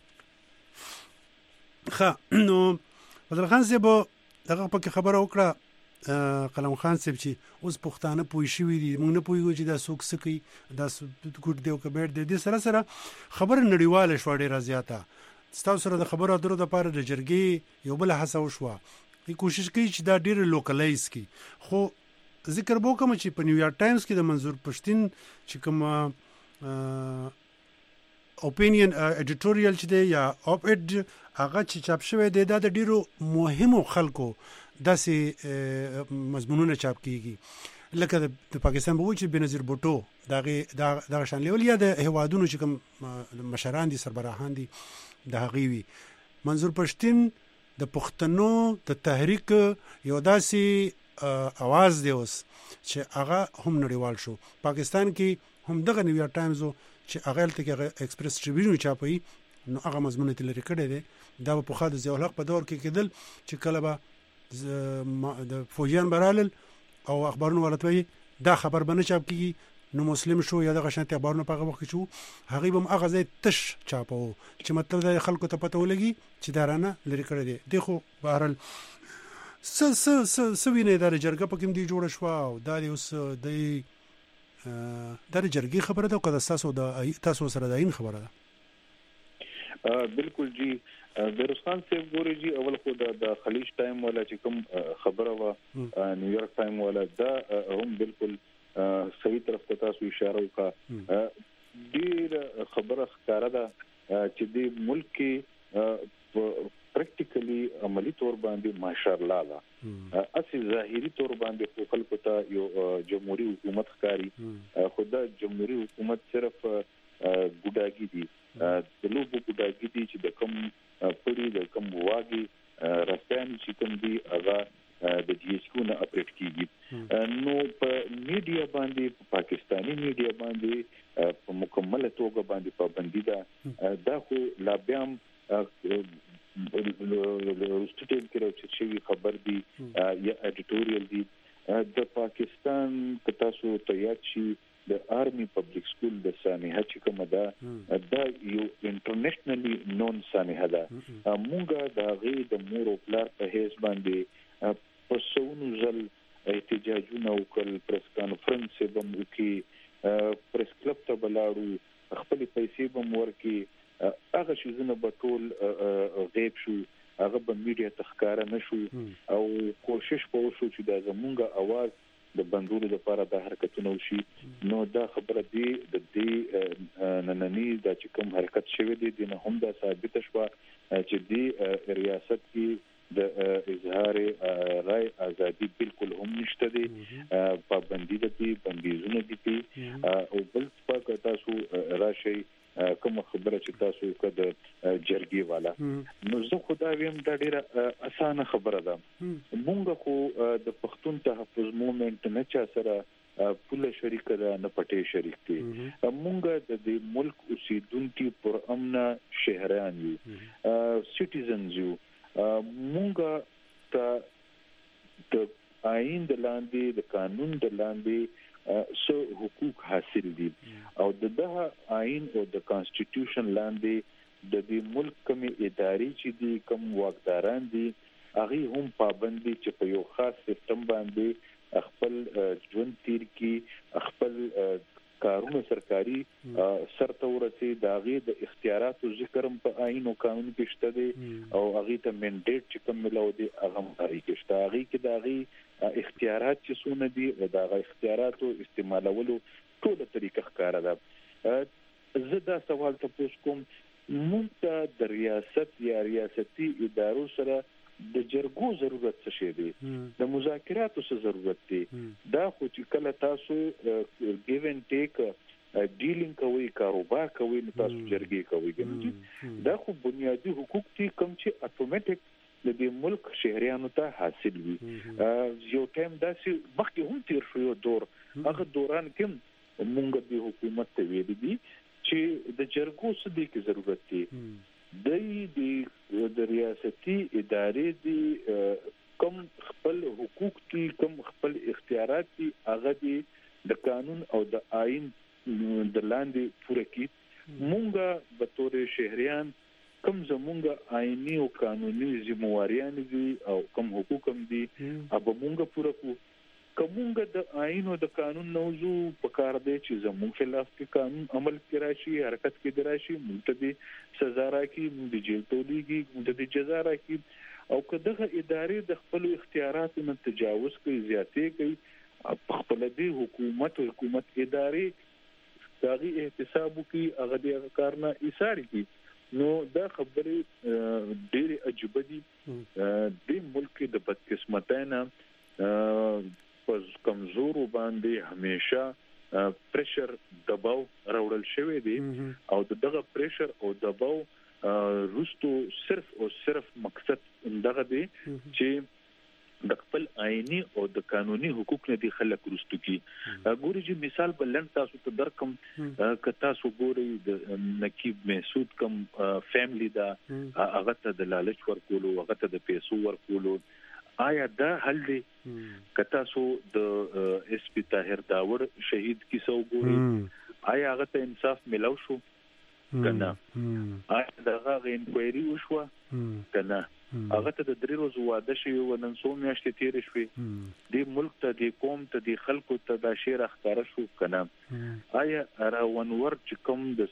ښه نو فضل خان صاحب دغه پکې خبره وکړه قلم خان صاحب چې اوس پښتانه پوي شوی دي موږ نه پويګو چې دا څوک سکی دا ګډ دی او کبیر دی د سره خبر نړیواله شو ډیره زیاته ستاسو سره د خبرو اترو د پاره د جرګې یو بل حسو شو کوشش کوي چې دا ډیر لوکلایز کی خو ذکر وکم چې په نیویارک ټایمز کې د منظور پښتين چې کوم اپینین ایډیټوریال چې دی یا اپ اډ هغه چې چاپ شوی دی دا د ډیرو مهمو خلکو داسې مضمونونه چاپ کیږي لکه د پاکستان په وچه بنظیر بوټو دا شان لیول یا د هوادونو چې کوم مشران دي سربراهان دي د هغوی منظور پښتين د پښتنو د تحریک یو داسې आवाज دی اوس چې هغه هم نړیوال شو پاکستان کې هم دغه نیویارک ټایمز چې هغه تل کې ایکسپریس ټریبیون چاپي نو هغه مضمون ته لري کړی دی دا په خاطر ضیاء الحق په دور کې کېدل چې کله به د فوجیان برالل او اخبارونه ولټوي دا خبر بنه چاپ کیږي نو مسلم شو یا د غشنت اخبارونه په وخت کې شو هغه به هغه ځای تش چاپو چې مطلب د خلکو ته پته ولګي چې دارانه لري کړی دی خو بهرل ویني دا جرګه پکې دی جوړ شو او دا اوس د جرګې خبره ده او که تاسو سره د عین خبره ده بالکل جی بیروسخان صاحب ګوري جی اول خو د خلیج ټایم ولا چې کوم خبره وا نیویارک ټایم ولا دا هم بالکل صحیح طرف ته تاسو اشاره وکړه ډیر خبره ښکاره ده چې د ملک کې پریکټیکلی عملی تور باندې ماشاءالله لا اسی ظاهری تور باندې خلکو ته یو جمهوریت حکومت ښکاری خدا جمهوریت حکومت صرف ګډاګي دي د لوبو ګډاګي دي چې د کوم پړي د کوم واګي رسنۍ چې کوم دي هغه د جی ایچ کو نه اپډیټ کیږي نو په میډیا باندې په پاکستانی میډیا باندې په مکمل توګه باندې پابندي ده ثبت شوی خبر دی یا ایډیټوریال دی د پاکستان که تاسو ته یاد شي د آرمي پبلک سکول د سانحه چې کومه ده دا یو انټرنیشنلی نون سانحه ده مونږه د هغې د مور او پلار په حیث باندې په سونو ځل احتجاجونه وکړل پریس کانفرنس به مو وکړي پریس کلب ته بلاړو خپل پیسې به مو ورکړي هغه شیزونه به ټول غیب شو هغه به میډیا ته ښکاره نه شو او کوشش به وشو چې دا زمونږ اواز د بندولو لپاره د حرکتونو وشي نو دا خبره دی د دې نننی د چې کوم حرکت شوی دی نه هم دا ثابت شوه چې دی ریاست کې د اظهار رائے ازادي بالکل هم نشته دی پابندي دي بندیزونه دي او بل څه تاسو راشي کوم خبره چې تاسو کده جرګي والا نو زه خدای ویم دا ډیره اسانه خبره ده مونږ خو د پښتون تحفظ موومېنټ نه چا سره پوله شریک ده نه پټي شریک دي مونږ د دې ملک اوسیدونکو پر امنه شهريان یو سټیزنز یو مونږ ته د آئین د لاندې د قانون د لاندې سو حقوق حاصل دي او دغه آئین او د کانسټیټیوشن لاندې د دې ملک کومې ادارې چې دي کوم واکداران دي هغه هم پابندي چې په یو خاص سیستم باندې خپل ژوند تیر کی خپل کارونه سرکاري سرته ورته داغه د اختیاراتو ذکرم په آئین او قانون کې شته دي او هغه ته منډیټ چې کوم ملو دي هغه ماري کې شته هغه کې داغه اختیارات چې سونه دي او داغه اختیاراتو استعمالولو ټول طریقه ښکارا ده زه دا سوال تاسو کوم مونږ د ریاست یا ریاستي ادارو سره د جرګو ضرورت څه شي دی د مذاکراتو څه ضرورت دی دا خو چې کله تاسو ګیو اند ټیک ډیلینګ کوي کاروبار کوي نو تاسو جرګې کوي دا خو بنیادی حقوق دي کوم چې اتوماتیک د دې ملک شهريانو ته حاصل وي یو ټایم داسې مخکې هم تیر شو یو دور هغه دوران کې مونږ د حکومت ته ویل دي چې د جرګو څه دي کې ضرورت دی د ریاستي ادارې دي کوم خپل حقوق دي کوم خپل اختیارات دي هغه دي د قانون او د آئین د لاندې پوره کی مونږه به تور شهريان کوم زمونږ آئینی او قانوني ذمہواریان دي او کوم حقوق هم دي اب مونږه پوره کو کومه د آئین او د قانون نوزو په کار دی چې زموږ خلاف کې قانون عمل کې راشي حرکت کې راشي موږ ته سزا راکړي موږ د جیل تولیږي موږ د جزا راکړي او کداغه ادارې د خپل اختیاراتو نه تجاوز کوي زیاتې کوي په خپل دی حکومت ادارې داغي احتساب کوي هغه د کارنه ایثار کوي نو دا خبره ډېر عجیب دي د ملک د بدقسمتانه پس کمزور باندې همیشه پریشر دباو راوړل شوی دی او دغه پریشر او دباو روستو صرف مقصد دغه دی چې د خپل آئینی او د قانوني حقوق نه دي خلک روستو کی ګوري چې مثال بلند تاسو ته درکم ک تاسو ګوري د نقیب محسود کم فیملی دا هغه ته د لالچ ورکولو هغه ته د پیسو ورکولو آیا دا حل دی که تاسو د اس پی طاهر داور شهید کیسو ګوري آیا هغه ته انصاف ملو شو کنه آیا دغه انکوایری وشو کنه هغه ته د درې ورځې واده شوی و نن څو میاشتې تیر شوې د ملک ته د قوم ته د خلکو ته د شیر اختاره شو کنه آیا راونور چې کوم د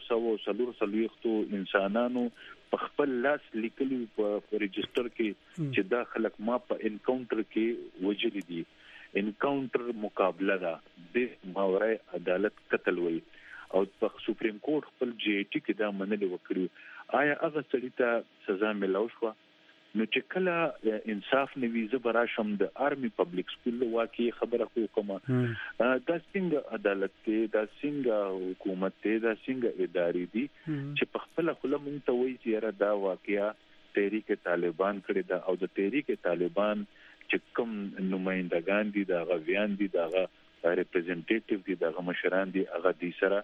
400 انسانانو په خپل لاس لیکلي په ريجستر کې چې دا خلک ما په انکاونټر کې وجلي دي انکاونټر مقابله ده د ماورای عدالت قتل وي او په سپریم کورټ خپل جی ای ټی کې دا منلي وکړو آیا هغه سړی ته سزا ملو شو نو چې کله انصاف نوي زبر شم د آرمي پبلک سکول واقعي خبره کوم دا څنګه عدالت ته دا څنګه حکومت ته دا څنګه ادارې دي چې په خپل خپل مونږ ته وایي چې دا واقعیا تحریک طالبان کړی دا او د تحریک طالبان چې کوم نمائندگان دي دا غویان دي دا ریپرزنټیټیو دي دا مشران دي هغه دي سره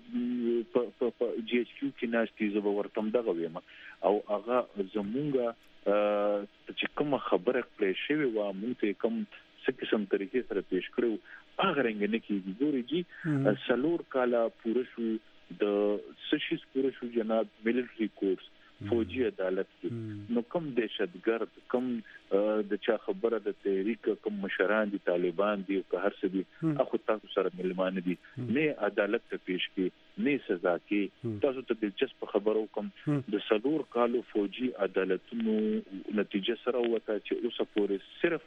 په جی ایچ کیو کې ناشتي زو ورتم دغه ویم او هغه زمونږه چې کوم خبره کړې شوی و موږ ته کوم څه قسم طریقې سره پیش کړو هغه رنګ نه کیږي ګوري سلور کالا پوره شو د سشیس پوره شو جناب ملټری کورس فوجي عدالت کې نو کوم دهشتګرد کوم د چا خبره د تحریک کوم مشران دي طالبان دي او که هر څه دي اخو تاسو سره ملمانه دي نه عدالت ته پیش کې نه سزا کې تاسو ته دلچسپ خبرو کوم د سلور کالو فوجي عدالتونو نتیجه سره وته چې اوسه پورې صرف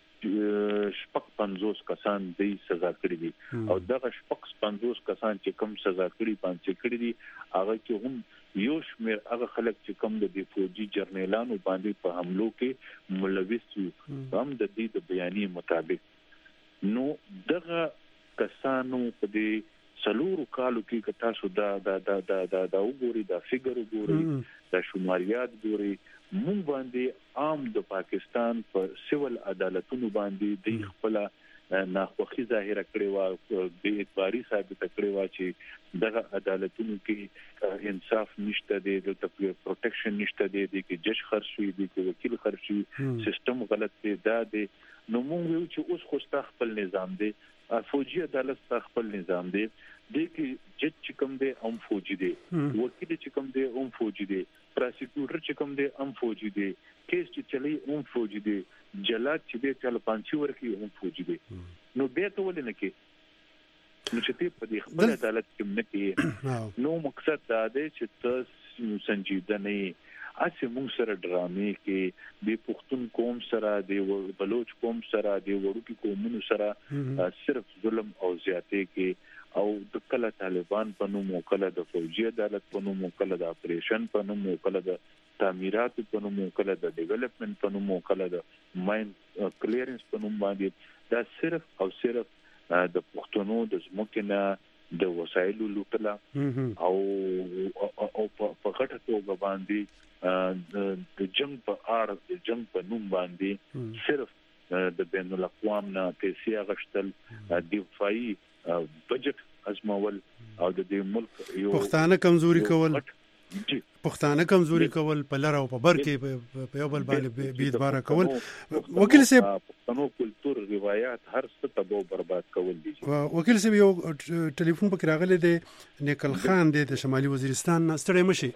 شپږ 50 کسان د سزا کړی دي او دغه شپږ 50 کسان چې کوم سزا کړی دي هغه کې هم یو شمیر هغه خلک چې کوم د فوجي جرنیلانو باندې په حملو کې ملوث وو هم د دې د بیانیه مطابق نو دغه کسانو په دې سلور کالو کې کتا شو دا وګوري دا فیګر وګوري دا شماریات ګوري مونږ باندې عام د پاکستان په سیول عدالتونو باندې د خپل ناخوخي ظاهره کړې و به اعتباري ثابت کړې و چې دغه عدالتونو کې انصاف نشته دی د پروټیکشن نشته دی چې جج خرڅوي دی چې وکیل خرڅوي سیستم غلط دی دا دی نو مونږ یو چې اوس خو خپل نظام دی فوجي عدالت خپل نظام دی د کې جج چې کوم دی هم فوجي دی وکیل چې کوم دی هم فوجي دی پراسیکیوټر چې کوم دی هم فوجي دی کیس چې چلی هم فوجي دی جلاد چې دی چل پانچي ورکی هم فوجي دی نو به ته ولې نه کې نو چې په دې خپل عدالت کې نه کې نو مقصد دا دی چې تاسو سنجیده نه اسی موږ سره ډرامې کې د پښتون قوم سره د بلوچ قوم سره د وړوکی قومونو سره صرف ظلم او زیاتې کې او د کله طالبان په نوم او کله د فوجي عدالت په نوم او کله د اپریشن په نوم او کله د تعمیرات په نوم او کله د ډیولپمنٹ په نوم او کله د ماین کلیرنس په نوم باندې دا صرف او صرف د پښتونو د ځمکنه د وسایلو لوټلا او په غټه توګه باندې د جنگ په اړه د جنگ په نوم باندې صرف د بین الاقوام نه پیسې غشتل دفاعي بجټ ازمول او د دې ملک یو پښتانه کمزوري کول په لار او په بر کې په یو بل باندې بيدبار کول وکیل صاحب پښتنو کلچر روایت هر څه تبو برباد کول دي وکیل صاحب یو ټلیفون پکې راغلی دی نیکل خان دی د شمالي وزیرستان ستړی مشي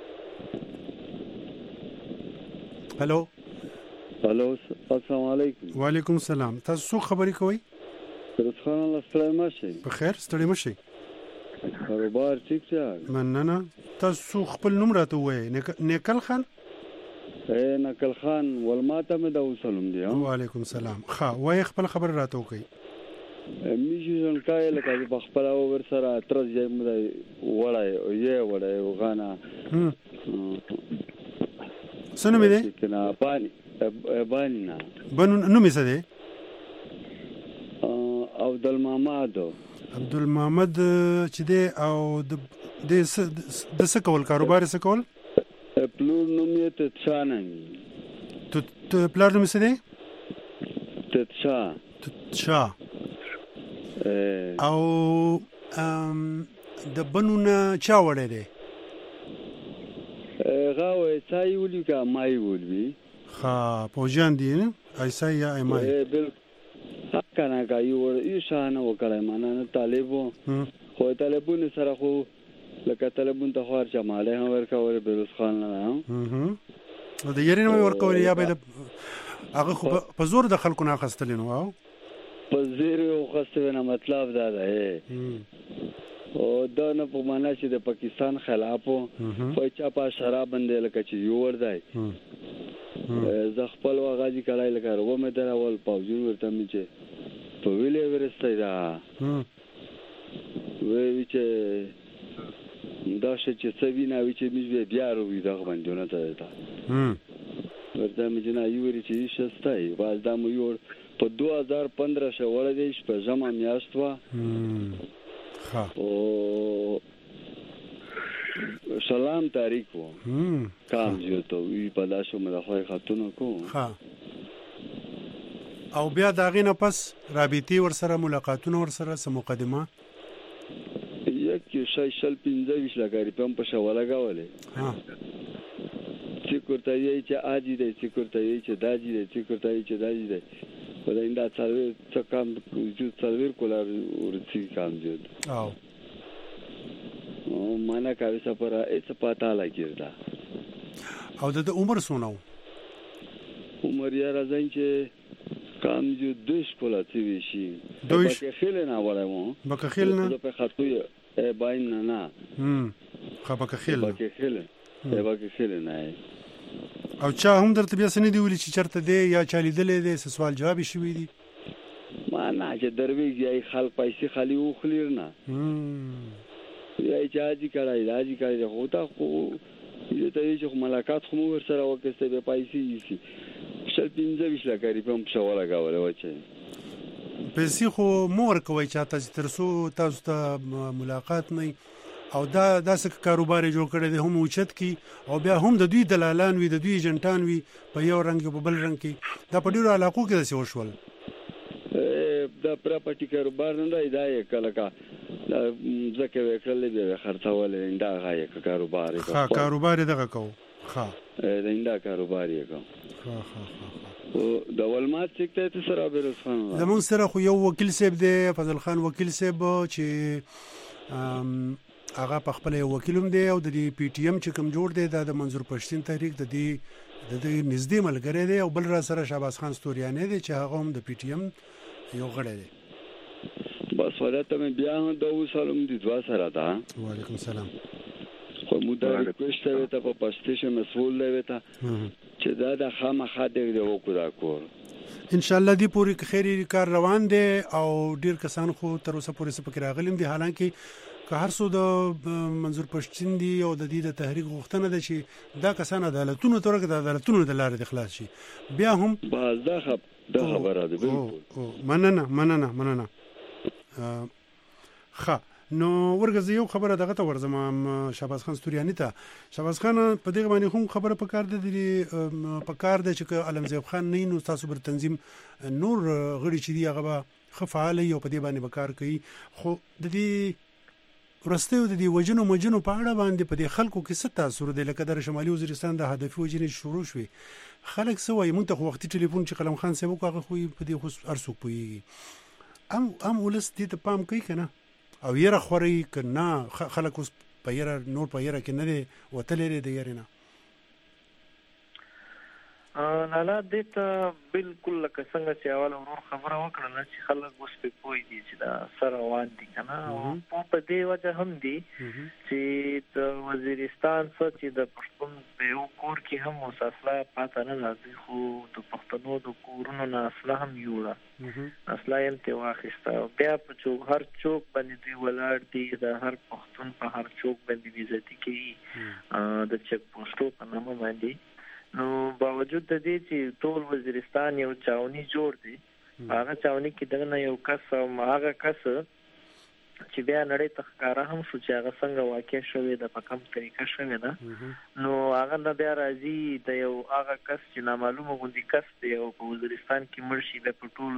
هلو السلام علیکم وعلیکم السلام تاسو خبرې کوئ خان الله ستړی مشي بخیر ستړی مشي کاروبار ٹھیک ٹھاک مننه تاسو خپل نوم راته وایي نیکل خان نکل خان ولماته مې دا وسلم دی وعلیکم السلام ښه وای خپل خبر راته وکي میږي ځنکای لکه په خپل ور سره تر ځای مې وړای غانا سنو مې ده کنا بانی نه بنو نو مې څه ده عبد المحمد چې دی او د څه کول کاروبار څه کول پلور نوم یې تتشا ته پلار نوم څه دی تتشا او د بنونه چا وړی دی غاوه سای ولي کا مای ولوي ها پوجان دي نه ایسای یا ایمای کنه کا یو شانه وکړای مانه طالبو خو طالبونه سره خو لکه طالبون ته خور جماله هم ورکول بیروز خان نه او د یاري نو ورکول یا به هغه خو په زور د خلکو نه خستل نو په زیر او خستل مطلب دا ده او دا نه په معنا چې د پاکستان خلافو په چا په شراب باندې لکه چې یو ور دی ز خپل واغازي کړای لکه ورو مې دراول پاوجو ورته مې چې په ویلې ورسته دا وی چې دا چې سوینا وی چې مې بیا وروي دا باندې نه تا ورته مې جنا یو ری چې شستای واز دا مې یو په 2015 شوړل دی په جمع میاشت وا او سلام تاریخ وو کام جو ته وی په لاسو مې خو خاتونو کو او بیا دا غینه پس رابطي ور سره ملاقاتونه ور سره سم مقدمه یک شای شل 15 لګاری په شواله غاولې چې ورته وایي چې اجي دی، څوک ورته وایي چې داجي دی، څوک ورته وایي چې داجي دی. خو دا څلوېښت کام وجود څلوېښت کولار ورڅي کام جود مانا کاوی سپرا ایس پاتا لګیردا. او د عمر څونه و؟ عمر یې راځي چې کام جو دوش کولا تی وشي بکه خیل نه ولمو بکه خیل نه په خاطوی باین نه بکه خیل بکه خیل نه. او چا هم درته بیا سن دی ویل چې چرته دی یا چالي دلې دی سوال جواب شوی دی؟ ما نه چې درویږي ای خل پیسې خالي او خلیر نه یا چې راځي کړای خو تا خو یو ته چې ملاقات خو مو ور سره وکړسته به پیسې یې شل 15 لکه ریپم شواله غواړي وچه پیسې خو مور کوي چې تاسو ته ملاقات نه او دا څه کاروبار جوړ کړی دی هم اوچت کی او بیا هم د دوی دلالان وي د دوی ایجنټان وي په یو رنګ په بل رنګ کې دا په ډیرو علاقو کې داسې وشول. دا پراپرټي کاروبار نه دی دا یې کله کا ځکه وکړلې به خرڅول انده غايه کاروبار ښه کاروبار دغه کو ښه انده کاروبار یې کو او د ولمات څخه سره بیروس خان زمون سره خو یو وکیل صاحب دی فضل خان وکیل صاحب چې هغه په خپل یو وکیلوم دی او د پی ټی ایم چې کوم جوړ دی د منظور پښتين تحریک د دې نږدې ملګری دی او بل را سره شهباز خان ستوریانه دی چې هغه هم د پی ټی ایم یو غړی دی. بس ولته مې بیا د وسلم دي دوا سره دا. وعلیکم السلام. خو مدار کوشته ته په پښتیشه مسؤل دی ته چې دا د خامخا دی وکړه کور ان شاء الله دی پوری خیری کار روان دی او ډیر کسان خو تر اوسه پورې سپک راغلم دي حالانکه که هر څو د منظور پښتين دی او د دې د تحریک غوښتنه ده چې دا کسان عدالتونو ترګه د عدالتونو د لارې د خلاص شي بیا هم باز دا خبره ده بالکل مننه ښه نو ورګه یو خبره دغه ته ورزم شهباز خان ستوریانی ته. شهباز خان په دغه باندې هم خبره پکار ده چې علمزیب خان نه نو تاسو بر تنظیم نور غړي چې دی هغه خفعال یو په دې باندې وکړ کوي خو د دې ورسته د دې وجنو مجنو په اړه باندې په دې خلکو کې څه تاثیر دی لکه د شمالي وزیرستان د هدفي وجنې شروع شوي خلک څه وایي مونږ ته وختي ټلیفون چې قلم خان صاحب هغه خو په دې خو ارسو کوي ام ولس دې ته پام کوي کنه او یره خوري کنه خلک اوس په یره نور په یره کې نه دی وتلې دی یره نه نه دته بالکل لکه څنګه چې اول ورور خبره وکړه چې خلک اوس په پوي دي چې دا سره روان دي کنه په دې وجه هم دي چې د وزیرستان څخه چې د پښتون په یو کور کې هم مساسله پاتې نه راځي خو د پښتنو د کورونو نه اصله هم یوړه اصله یې ته واخیسته بیا په هر چوک باندې دی ولاړ دي د هر پښتون په هر چوک باندې عزت کوي د چک پوسټو په نامه باندې نو باوجود د دې چې ټول وزیرستان یو چاوني جوړ دی هغه چاوني کې دغه یو کس او هغه کس چې بیا نړۍ تخکاره هم شو چې هغه څنګه واقع شوی د په کوم طریقه شوی ده نو هغه نه بیا راځي د یو هغه کس چې نامعلومه غوندي کس دی او په وزیرستان کې مرشي د ټولو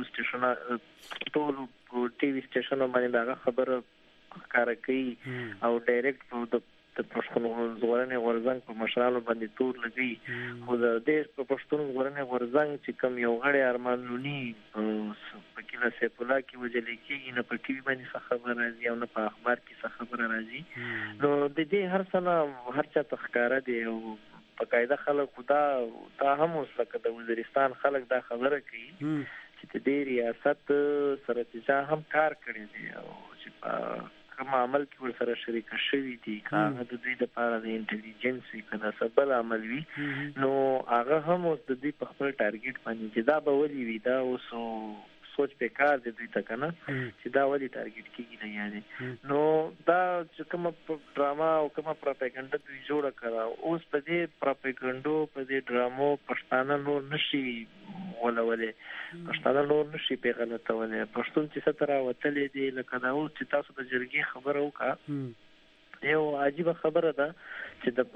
ټي وي سټیشنونو باندې هغه خبره ښکاره کوي او ډایرکټ د پښتون ژغورنې غورځنګ په مشرانو باندې تور لګي خو د دې په پښتون ژغورنې غورځنګ چې کوم یو غړی ارمان لونی په کله سیف الله کې وجل کېږي نه په ټي وي باندې څه خبر راځي او نه په اخبار کې څه خبر راځي نو د دې هر څه هر چا تخکاره دی او په قاعده خلک دا هم اوس لکه د وزیرستان خلک دا خبره کوي چې د دې ریاست سره چې هم کار کړی دی او چې کوم عمل کې ورسره شریک شوی دي هغه د دې لپاره د انټيليجنسي کله سبل عمل وي نو هغه هم اوس د دې په خپل ټارګټ باندې چې دا به ولي وي دا اوس سوچ په کار د دوی تکنه چې دا ولي ټارګټ کیږي نه یادي نو دا چې کوم ډراما او کوم پروپاګاندا دوی جوړه کړه اوس په دې پروپاګاندا په دې ډرامو پښتانه نور نشي ولولې پښتانه نور نشي په غلطه ولې پښتون چې ستره وتلې دي لکه دا اوس چې تاسو د جرګې خبره وکړه یو عجیب خبره ده چې د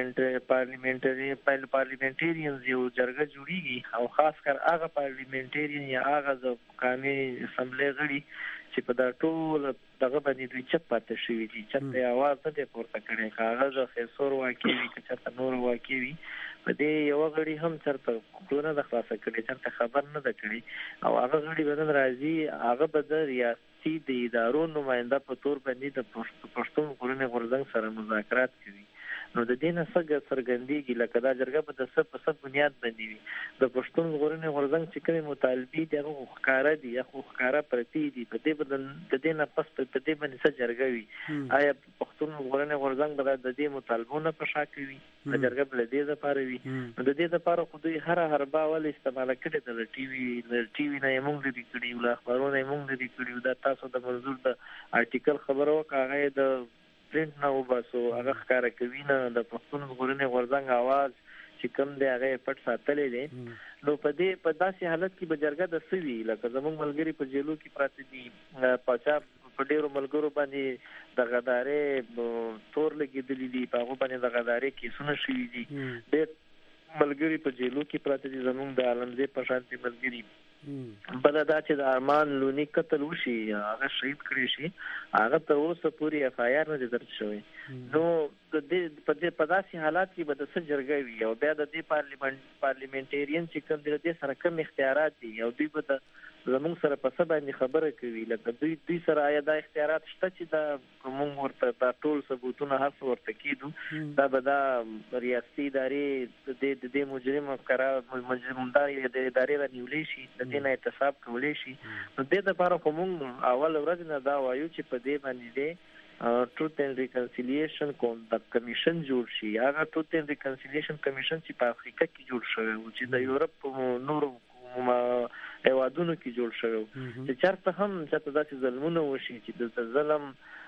پارلیمنټریانز یو جرګه جوړیږي او خاص کر هغه پارلیمنټریان یا هغه د قومي اسمبلی غړي چې په دا ټول دغه باندې دوی چپ پاتې شوی دي چې ته आवाज نه پورته کړي کاغذ خسور واقعي چې ته نور واقعي په په دې یو غړي هم چرته کورونه د خلاصه کړي چرته خبر نه ده کړي او هغه غړي بدن راځي هغه به د ریاستي د ادارو نماینده په تور باندې د پښتون کورونه غورځنګ سره مذاکرات کوي. نو د دې نه څنګه څرګندېږي لکه دا جرګه په د څه بنیاد باندې وي د پښتون ژغورنې غورځنګ چې کومې مطالبې دي هغه ښکاره دي یا خو ښکاره پرتې دي په دې د دې نه پس په دې باندې څه جرګه وي آیا پښتون ژغورنې غورځنګ به د دې مطالبونه په شا کوي د جرګه بل دې لپاره وي نو د دې لپاره خو دوی هر هربا ول استعمال کړي د ټي وي نه موږ لري کړي ول اخبارونه موږ لري کړي دا تاسو د منظور د آرټیکل خبرو کاغه د پرنټ نه وباسو هغه ښکارا کوي نه د پښتون ژغورنې غورځنګ आवाज چې کوم دی هغه پټ ساتلې دي. نو په داسې حالت کې به جرګه د سوي لکه زموږ ملګری په جیلو کې پراته دي پاچا په ډیرو ملګرو باندې د غدارې تور لګېدلې دي په هغه باندې د غدارې کیسونه شوي دي ډېر ملګری په جیلو کې پراته دي زموږ د عالمزی په شانتي ملګری بل دا چې د ارمان لونی قتل وشي هغه شهید کړی شي هغه تر اوسه پورې اف آی آر نه درج شوی. نو د دې په داسې حالات کې به د څه جرګه وي او بیا د دې پارلیمنټیرین چې کوم د سره کوم اختیارات دي او دوی به زموږ سره په څه باندې خبره کوي لکه دوی سره آیا دا اختیارات شته چې دا موږ ورته دا ټول ثبوتونه هر څه ورته کېدو دا به دا ریاستي ادارې د مجرم مجرمدار د ادارې رانیولې شي د دې نه احتساب کولی شي. نو دې لپاره خو موږ اول ورځ نه دا وایو چې په دې باندې ټروت اینډ ریکنسیلیشن کمیشن جوړ شي. هغه ټروت اینډ ریکنسیلیشن کمیشن چې په افریقا کې جوړ شوی و چې د یورپ نورو هیوادونو کې جوړ شوی چې چرته هم چاته داسې ظلمونه وشي چې د ظلم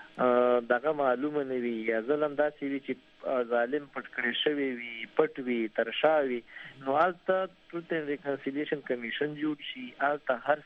دغه معلومه نه وي یا ظلم داسې وي چې ظالم پټ کړی شوی وي پټ وي ترشا وي نو هلته ټروت اینډ ریکنسیلیشن کمیشن جوړ شي. هلته هر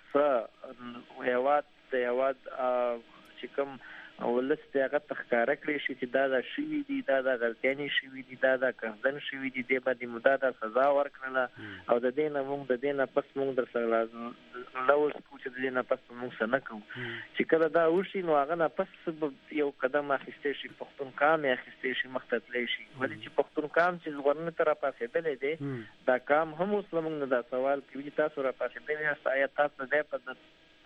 څه هیواد چې کوم ولست هغه تخکاره کړی شي چې دا شوي دي دا غلطیانې شوي دي دا کردن شوي دي دې باندې موږ دا سزا ورکړله او د دې نه موږ د دې نه پس موږ در سره لوز کوو چې د دې نه پس موږ څه نه کوو چې کله دا وشي نو هغه نه پس یو قدم اخیستی شي پښتون کام یې اخیستی شي مخته تللی شي ولې چې پښتون کام چې ژغورنې ته راپاڅېدلی دی دا کام هم اوس له موږ نه دا سوال کوي چې تاسو راپاڅېدلی یاست آیا تاسو دی په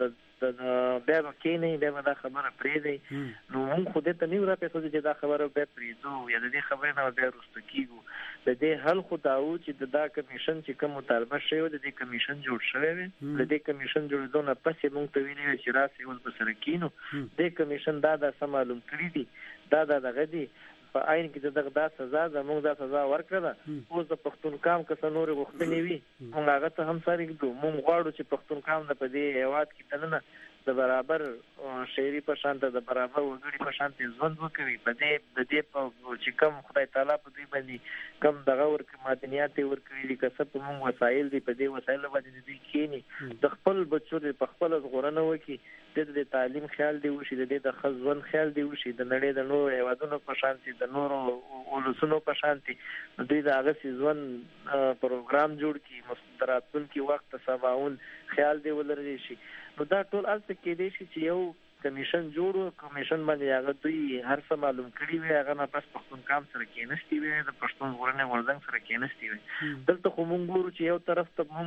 بیا به کېنئ بیا به دا خبره پرېږدئ نو موږ خو دې ته نه یو راپېښودي چې دا خبره بیا پرېږدو یا د دې خبرې نه بیا وروسته کېږو د دې حل خو دا و چې دا کمیشن چې کوم مطالبه شوې وه د دې کمیشن جوړ شوی وي د دې کمیشن جوړېدو نه پس یې موږ ته ویلي وي چې راسئ اوس به سره کېنو دې کمیشن دا څه معلوم کړي دي دا دغه دي په عین کې دغه دا سزا ده موږ دا سزا ورکړه ده اوس د پښتون کام که څه نورې غوښتنې وي موږ هغه ته هم سر ږدو موږ غواړو چې پښتون کام د په دې هېواد کې دننه د برابر شهري په شانته د برابر وګړي په شانته ژوند وکوي په دې په چې کوم خدای تعالی په دوی باندې کم دغه ورکړي معدنیات یې ورکړي دي که څه په موږ وسایل دي په دې وسایلو باندې دوی کښېني د خپل بچو په خپله ژغورنه وکړي د تعلیم خیال دی وشي د دې د ښه ژوند خیال دی وشي د نړۍ د نورو هېوادونو په شانتي د نورو ولسونو په شانتي دوی د هغسې ژوند پروګرام جوړ کړي د راتلونکي وخت ته سباون خیال دی ولرلی شي نو دا ټول هلته کېدی شي چې یو کمیشن جوړ کمیشن باندې هغه دوی هر څه معلوم کړي وي هغه نه پس پښتون کام سره کېنستی وي د پښتون ژغورنې غورځنګ سره کېنستی وي دلته خو موږ ګورو چې یو طرف ته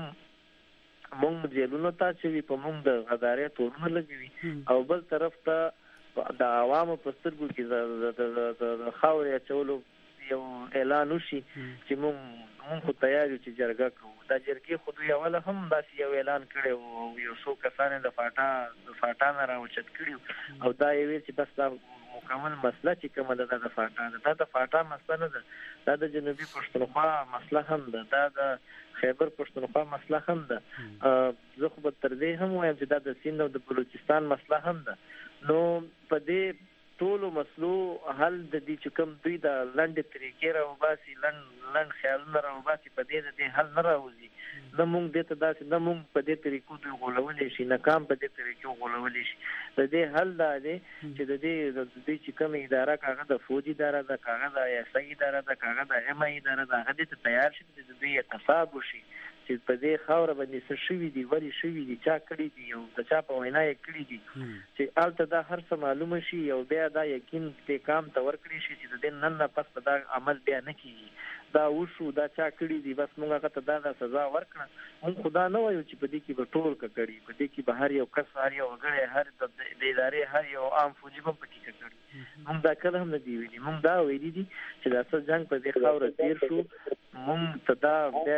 موږ جیلونو ته اچوي په موږ د غدارۍ تورونه لګوي او بل طرف ته د عوامو په سترګو کې د خاورې اچولو یو اعلان وشي چې موږ خو تیار یو چې جرګه کوو دا جرګې خو دوی اوله هم داسې یو اعلان کړی او یو څو کسان د فاټا نه راوچت کړي او دا یې ویل چې بس دا مکمل مسله چې کومه ده د فاټا ده دا د فاټا مسله نه ده دا د جنوبي پښتونخوا مسله هم ده دا د خیبر پښتونخوا مسله هم ده زه خو به تر دې هم وایم چې دا د سیند او د بلوچستان مسله هم ده نو په دې ټولو مسلو حل د دې چې کوم دوی د لنډې طریقې راوباسي لنډ خیالونه راوباسي په دې د دې حل نه راوځي نه موږ دې ته داسې نه موږ په دې طریقو دوی غولولی شي نه کام په دې طریقو غولولی شي د دې حل دا دی چې د دې چې کوم اداره کاغه د فوج اداره ده کاغه د ایسای اداره ده کاغه د ام ای اداره ده هغه دې ته تیار شي د دوی اعتصاب وشي چې په دې خاوره باندې څه شوي دي ولې شوي دي چا کړي دي او د چا په وینا یې کړي دي چې هلته دا هر څه معلومه شي او بیا دا یقین دې کام ته ورکړي شي چې د دې نن نه پس په دا عمل بیا نه کېږي دا وشو دا چا کړی دی بس موږ هغه ته دا سزا ورکړه. موږ خدا نه وایو چې په دې کې به ټول کړي، په دې کې به هر یو کس، هر یو غړی، هر د ادارې هر یو عام فوجي هم پکې کړي. موږ دا کله هم نه دی ویلي. موږ دا ویلي دي چې دا څه جنگ په دې خاوره تیر شو، موږ ته دا بیا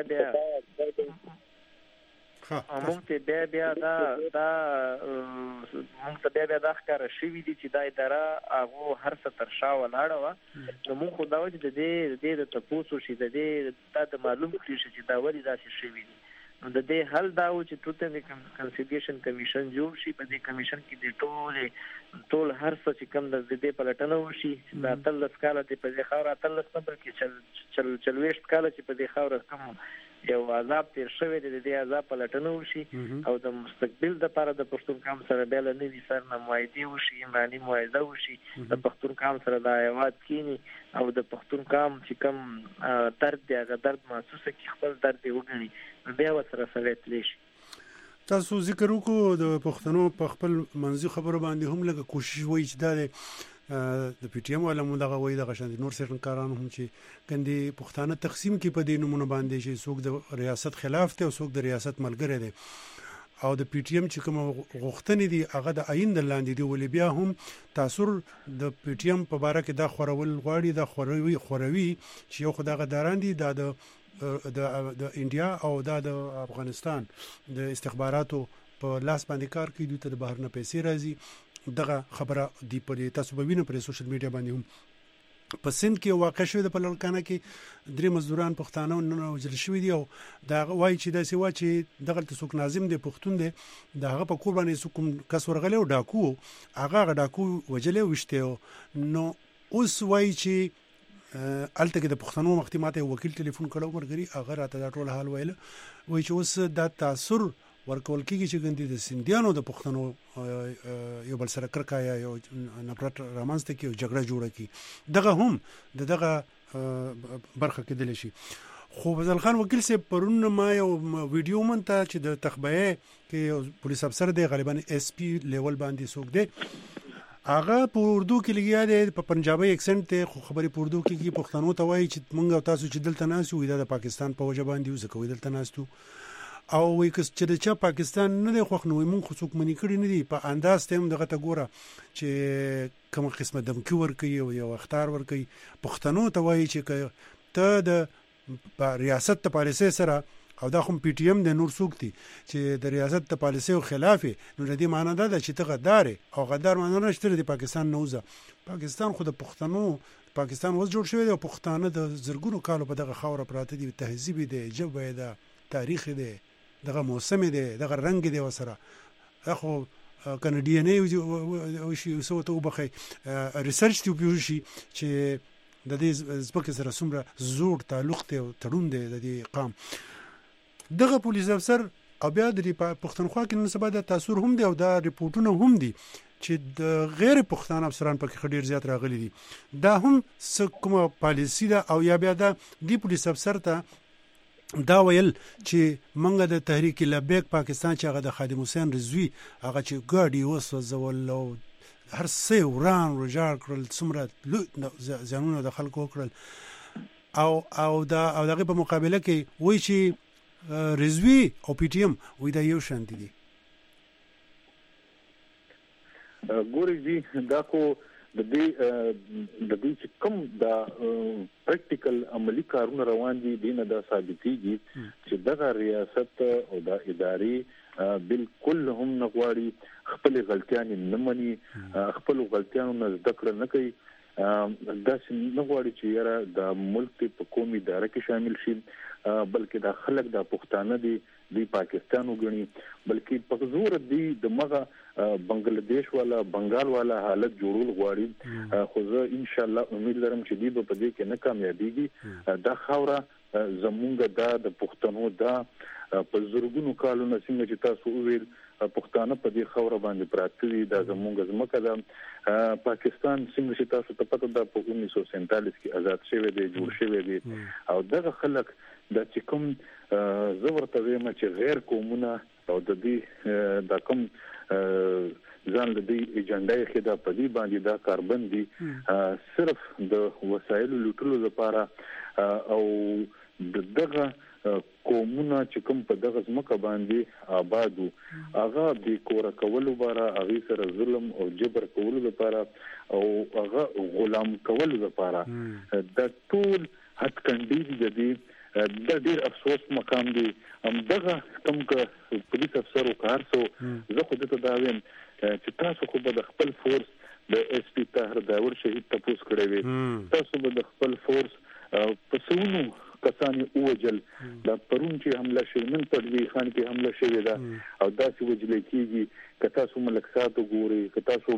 موږ ته بیا دا ښکاره شوي دي چې دا اداره هغه هر څه تر شا ولاړه وه. نو موږ خو دا وایو چې د دې د تپوسو شي، د معلوم کړي شي چې دا ولې داسې شوي دي. نو د دې حل دا و چې ټوټل کنسیډریشن کمیشن جوړ شي. په دې کمیشن کې د ټول هر څه چې کوم د دې پلټنه وشي. د 13 کاله په دې خاوره 13 نه بلکې 40 کاله چې په دې خاوره کوم یو عذاب تیر شوی دی، د دې عذاب پلټنه وشي او د مستقبل لپاره د پښتون قوم سره بیا له نوي سر نه معاهدې وشي، عمراني معاهده وشي، د پښتون قوم سره د هیواد کینی او د پښتون قوم چې کوم درد دی هغه درد محسوسه کړي، خپل درد یې وګڼي، بیا ورسره سړی تلی شي. تاسو ذکر وکړو د پښتنو په خپل منځي خبرو باندې هم لږ کوشش وایي چې دا د پی ټی ایم ولا مو دغه وایي دغه شان نور سرکاران هم چې کندي پښتانه تقسیم کې په دې نمونه باندې چې څوک د ریاست خلاف دی او څوک د ریاست ملګری دی او د پی ټی ایم چې کوم غوښتنې دي هغه د عین د لاندې دی، ولې بیا هم تاثیر د پی ټی ایم په باره کې دا خورول غواړي، دا خوروي چې یو خدای غداران دي د انډیا او د افغانستان د استخباراتو په لاس باندې کار کوي، دوی ته د بهر نه پیسې راځي. دغه خبره دی په تاسو به وینئ پر سوشل میډیا باندې هم. په سند کې واقع شوی د پلړکانه کې 3 مزدوران پښتانه نن وجل شوی دی او دا وایي چې داسې وا چې دغه څوک ناظم دی پښتون دی دغه په کور باندې کوم کس ورغلی او ډاکو هغه ډاکو وجلې وشته. نو اوس وایي چې الته کې د پښتنو مختمات وکیل ټلیفون کړو مرګري هغه راته دا ټول حال وایي چې اوس دا تاثیر ورکول کېږي چې ګندې د سندیانو د پښتنو یو بل سره کرکایا یو نفرت رامنځته کې او جګړه جوړه کی. دغه هم دغه برخه کېدل شي. خو فضل خان وکیل سے پرون ما یو ویډیو مونته چې د تخبیه کې پولیس افسر دی غالبا اس پی لیول باندې څوک دی هغه په اردو کې لګیا دی په پنجابي اکسنټ ته خبري په اردو کې پښتنو ته وایي چې مونږ تاسو چې دلته ناسو دا د پاکستان په وجه باندې وسه کوي دلته ناستو او وای چې د پاکستان نه دی خوښ نو مونږ خو څوک منی کړی نه دی په انداز ته هم دغه ته ګوره چې کوم قسمه دمکی ورکي او یو اختار ورکي پښتنو ته وایي چې ته د ریاست ته پالیسي سره او دا هم پی ټی ایم د نور څوک دي چې د ریاست ته پالیسي او خلاف نو د دې معنی دا چې ته غدار او غدار معنی نشته د پاکستان نوزه. پاکستان خو د پښتنو پاکستان وځ جوړ شوی دی او پښتانه د زرګونو کالو په دغه خاوره پراته دي، تهذیب دی، جبه دی، تاریخ دی، دغه موسم دی، دغه رنگ دی وسره اخو کنه ډي ان اي او شي سو ته وبخي ریسرچ ته وشي چې د دې زبکه سره څومره زوړ تعلق ته تړون دی د دې قام. دغه پولیس افسر او بیا د پښتونخوا کې نن سبا د تاثیر هم دی او دا ریپورتونه هم دي چې د غیر پښتون افسران پکې ډیر زیات راغلي دي. دا هم کومه پالیسی ده او یا بیا د دی پولیس افسر ته دا ویل چې منګه د تحریک لبیک پاکستان چې هغه د خادم حسین رضوی هغه چې ګاډي وسوځول او هر څه وران ورجار کړل څومره ځانونه د خلکو وکړل او دغه په مقابله کې وایي چې رضوی او پی ټی ایم وای دا یو شان دي. ګورې دي دا کو د دې چې کوم دا پریکټیکل عملی کارونه روان دي دینه دا ثابتېږي چې دغه ریاست او دا ادارې بالکل هم نغواړي خپل غلطیان نه مني، خپل غلطیانو نه زده کړه نه کوي، دا نغواړي چې یاره د ملک په قومي اداره کې شامل شي، بلکې دا خلک د پښتانه دي پاکستان وګڼي، بلکې په زور دی د مغه بنگلاديش والا بنگال والا حالت جوړول غواړي. خو زه ان شاء الله امید لرم چې دی په دې کې نه کامیابیږي. دا خاوره زمونږ د پښتنو دا په زورګونو کالونو څنګه چې تاسو وویل پښتانه په دې خاوره باندې پراته دي، دا زمونږ ځمکه ده. پاکستان څنګه چې تاسو ته پته ده په 1947 کې آزاد شوی دی، جوړ شوی دی او دغه خلک دا چې کوم زه ورته وایم چې غیر قومونه او د دې د کوم ځان له دې ایجنډا کې دا پدی باندې دا کاربن دي صرف د وسایلو لوټلو لپاره او دغه قومونه چې کوم په دغه ځمکه باندې آبادو هغه د کور کولو لپاره هغه سره ظلم او جبر کولو لپاره او هغه غلام کولو لپاره د ټول حد کندې دي د ډیر افسوس مقام دی هم دغه کوم ک پولیس افسر او کارسو زه خو ته دا ویم چې تاسو خو به د خپل فورس د اس پی طاهر داور شهید تاسو کړی وي تاسو به د خپل فورس په سونو کسانی اوجل دا پرون چې حمله شوه نن پردي خان کې حمله شوه دا او داسې وجل کېږي کته سو ملک ساتو ګوري کته سو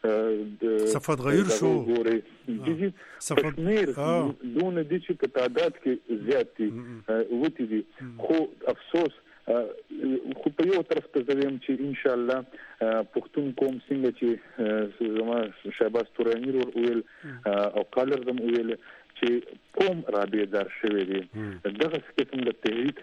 صفات غیر شو ګوري دي صفات نیر دون دي چې په تعداد کې زیات دي وتی دي خو افسوس خو په یو طرف ته زم چې ان شاء الله پښتون قوم څنګه چې زما شهباز تورانی ویل او کالر زم ویل چې قوم رابطدار شوی دی دغه قسم د تحریک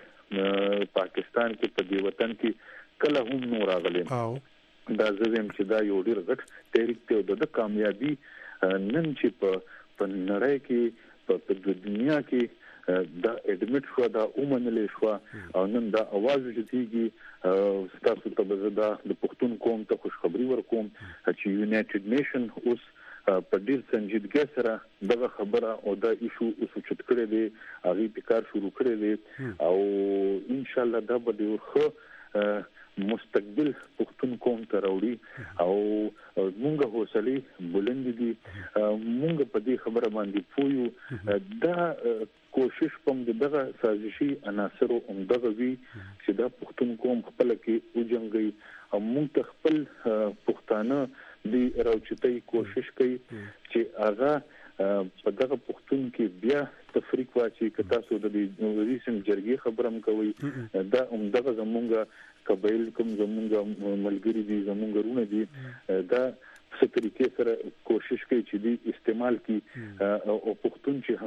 پاکستان کې په دی وطن کې کله هم نور راغلی دا زم چې دا یو ډیر غټ تحریک ته د کامیابی نن چې په نړۍ کې په دنیا کې دا اډمیټ شو دا اومنلې شو او نن دا आवाज جديږي ستاسو ته د پښتون قوم ته خوشخبری ورکوم چې یونایټډ نیشن اوس په ډیر سنجیدګۍ سره دغه خبره او دا ایشو اوس چت کړی دی هغه پکار شروع کړی دی او ان شاء الله دا به ورخه مستقبل پښتون قوم ته راوړي او مونږه حوصله بلند دي مونږ په دې خبره باندې پویو دا کوشش کوم دغه سازشي عناصر او دغه وی چې دا پښتون قوم خپل کې او جنگي او مونږ خپل پښتانه دی راوچتای کوشش کوي چې هغه په دغه پښتون کې بیا تفریق واچي که تاسو د ریسن جرګي خبرم کوي دا دغه زمونږه قبایل کوم زمونږه ملګری دي زمونږ رونه دي دا څه طریقې سره کوشش کوي چې دی استعمال کی او پښتون چې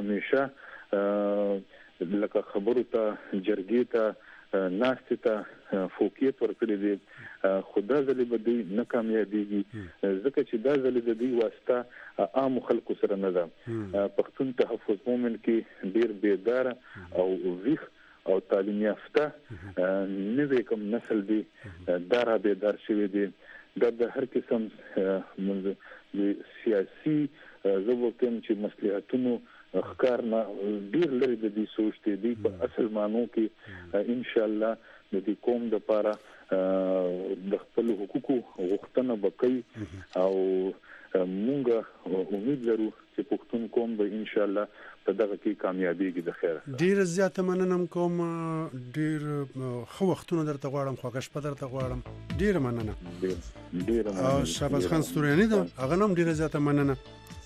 همیشه لکه خبرو ته جرګي ته ناشته ته فوقیت ورکړي دي خدا زلي بده نه کامیابیږي ځکه چې دا زلي د دې واسطه عام خلکو سره نه ده پښتون تحفظ مومن کې ډیر بیدار او ویخ او تعلیم یافته نوې کوم نسل دی دارا بیدار شوی دی د هر قسم سیاسي زوبکم چې مصلحتونو خکار نه ډیر لري د دې سوچ دی په اصل مانو کې ان شاء الله د دې قوم د لپاره د خپل حقوقو غوښتنه وکړي او مونږه امید لرو چې پښتون قوم به ان شاء الله په دغه کې کامیابیږي د خیر ډیر زیاته مننم کوم ډیر خو وختونه درته غواړم خوښ په درته غواړم ډیر مننه ډیر شهباز خان ستورانی دا هغه نوم ډیر زیاته مننه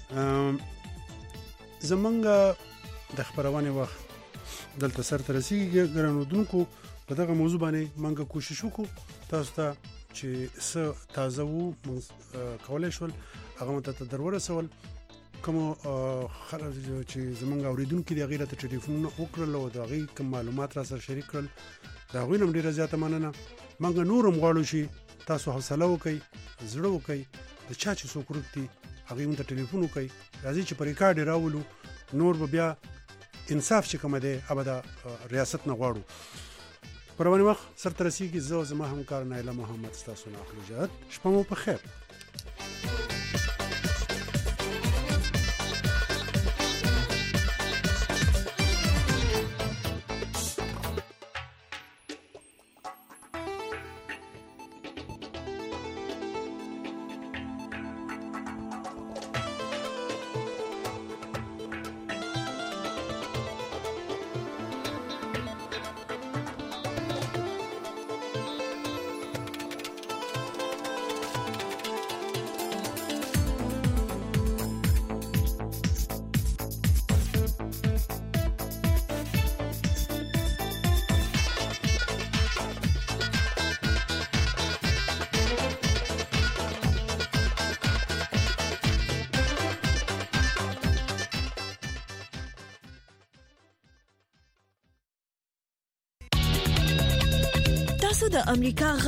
زمونږ د خبرونه وخت دلته سر ترسیږي ګرانودونکو په دغه موضوع باندې مونږ کوشش وکړو تاسو ته چې څه تازه وو کولای شول هغه مته درورسول کوم خلک چې زمونږ اوریدونکو دی غیرت ټلیفون وکړل او دا غي کوم معلومات را سره شریک کړل دا غوینه ډیره زیاته مننه مونږ نورم غواړو چې تاسو حوصله وکړئ زړه وکړئ د چا چې څوک ورتي هغه مونږ ته ټلیفون وکړئ راځي چې په ریکارډ راولو نور به بیا انصاف چې کوم دی ابدا ریاست نه غواړو پروانه وخت سر ترسیږي زه زما همکار نایله محمد تاسو نه اخلي جات شپه مو په خیر د امریکا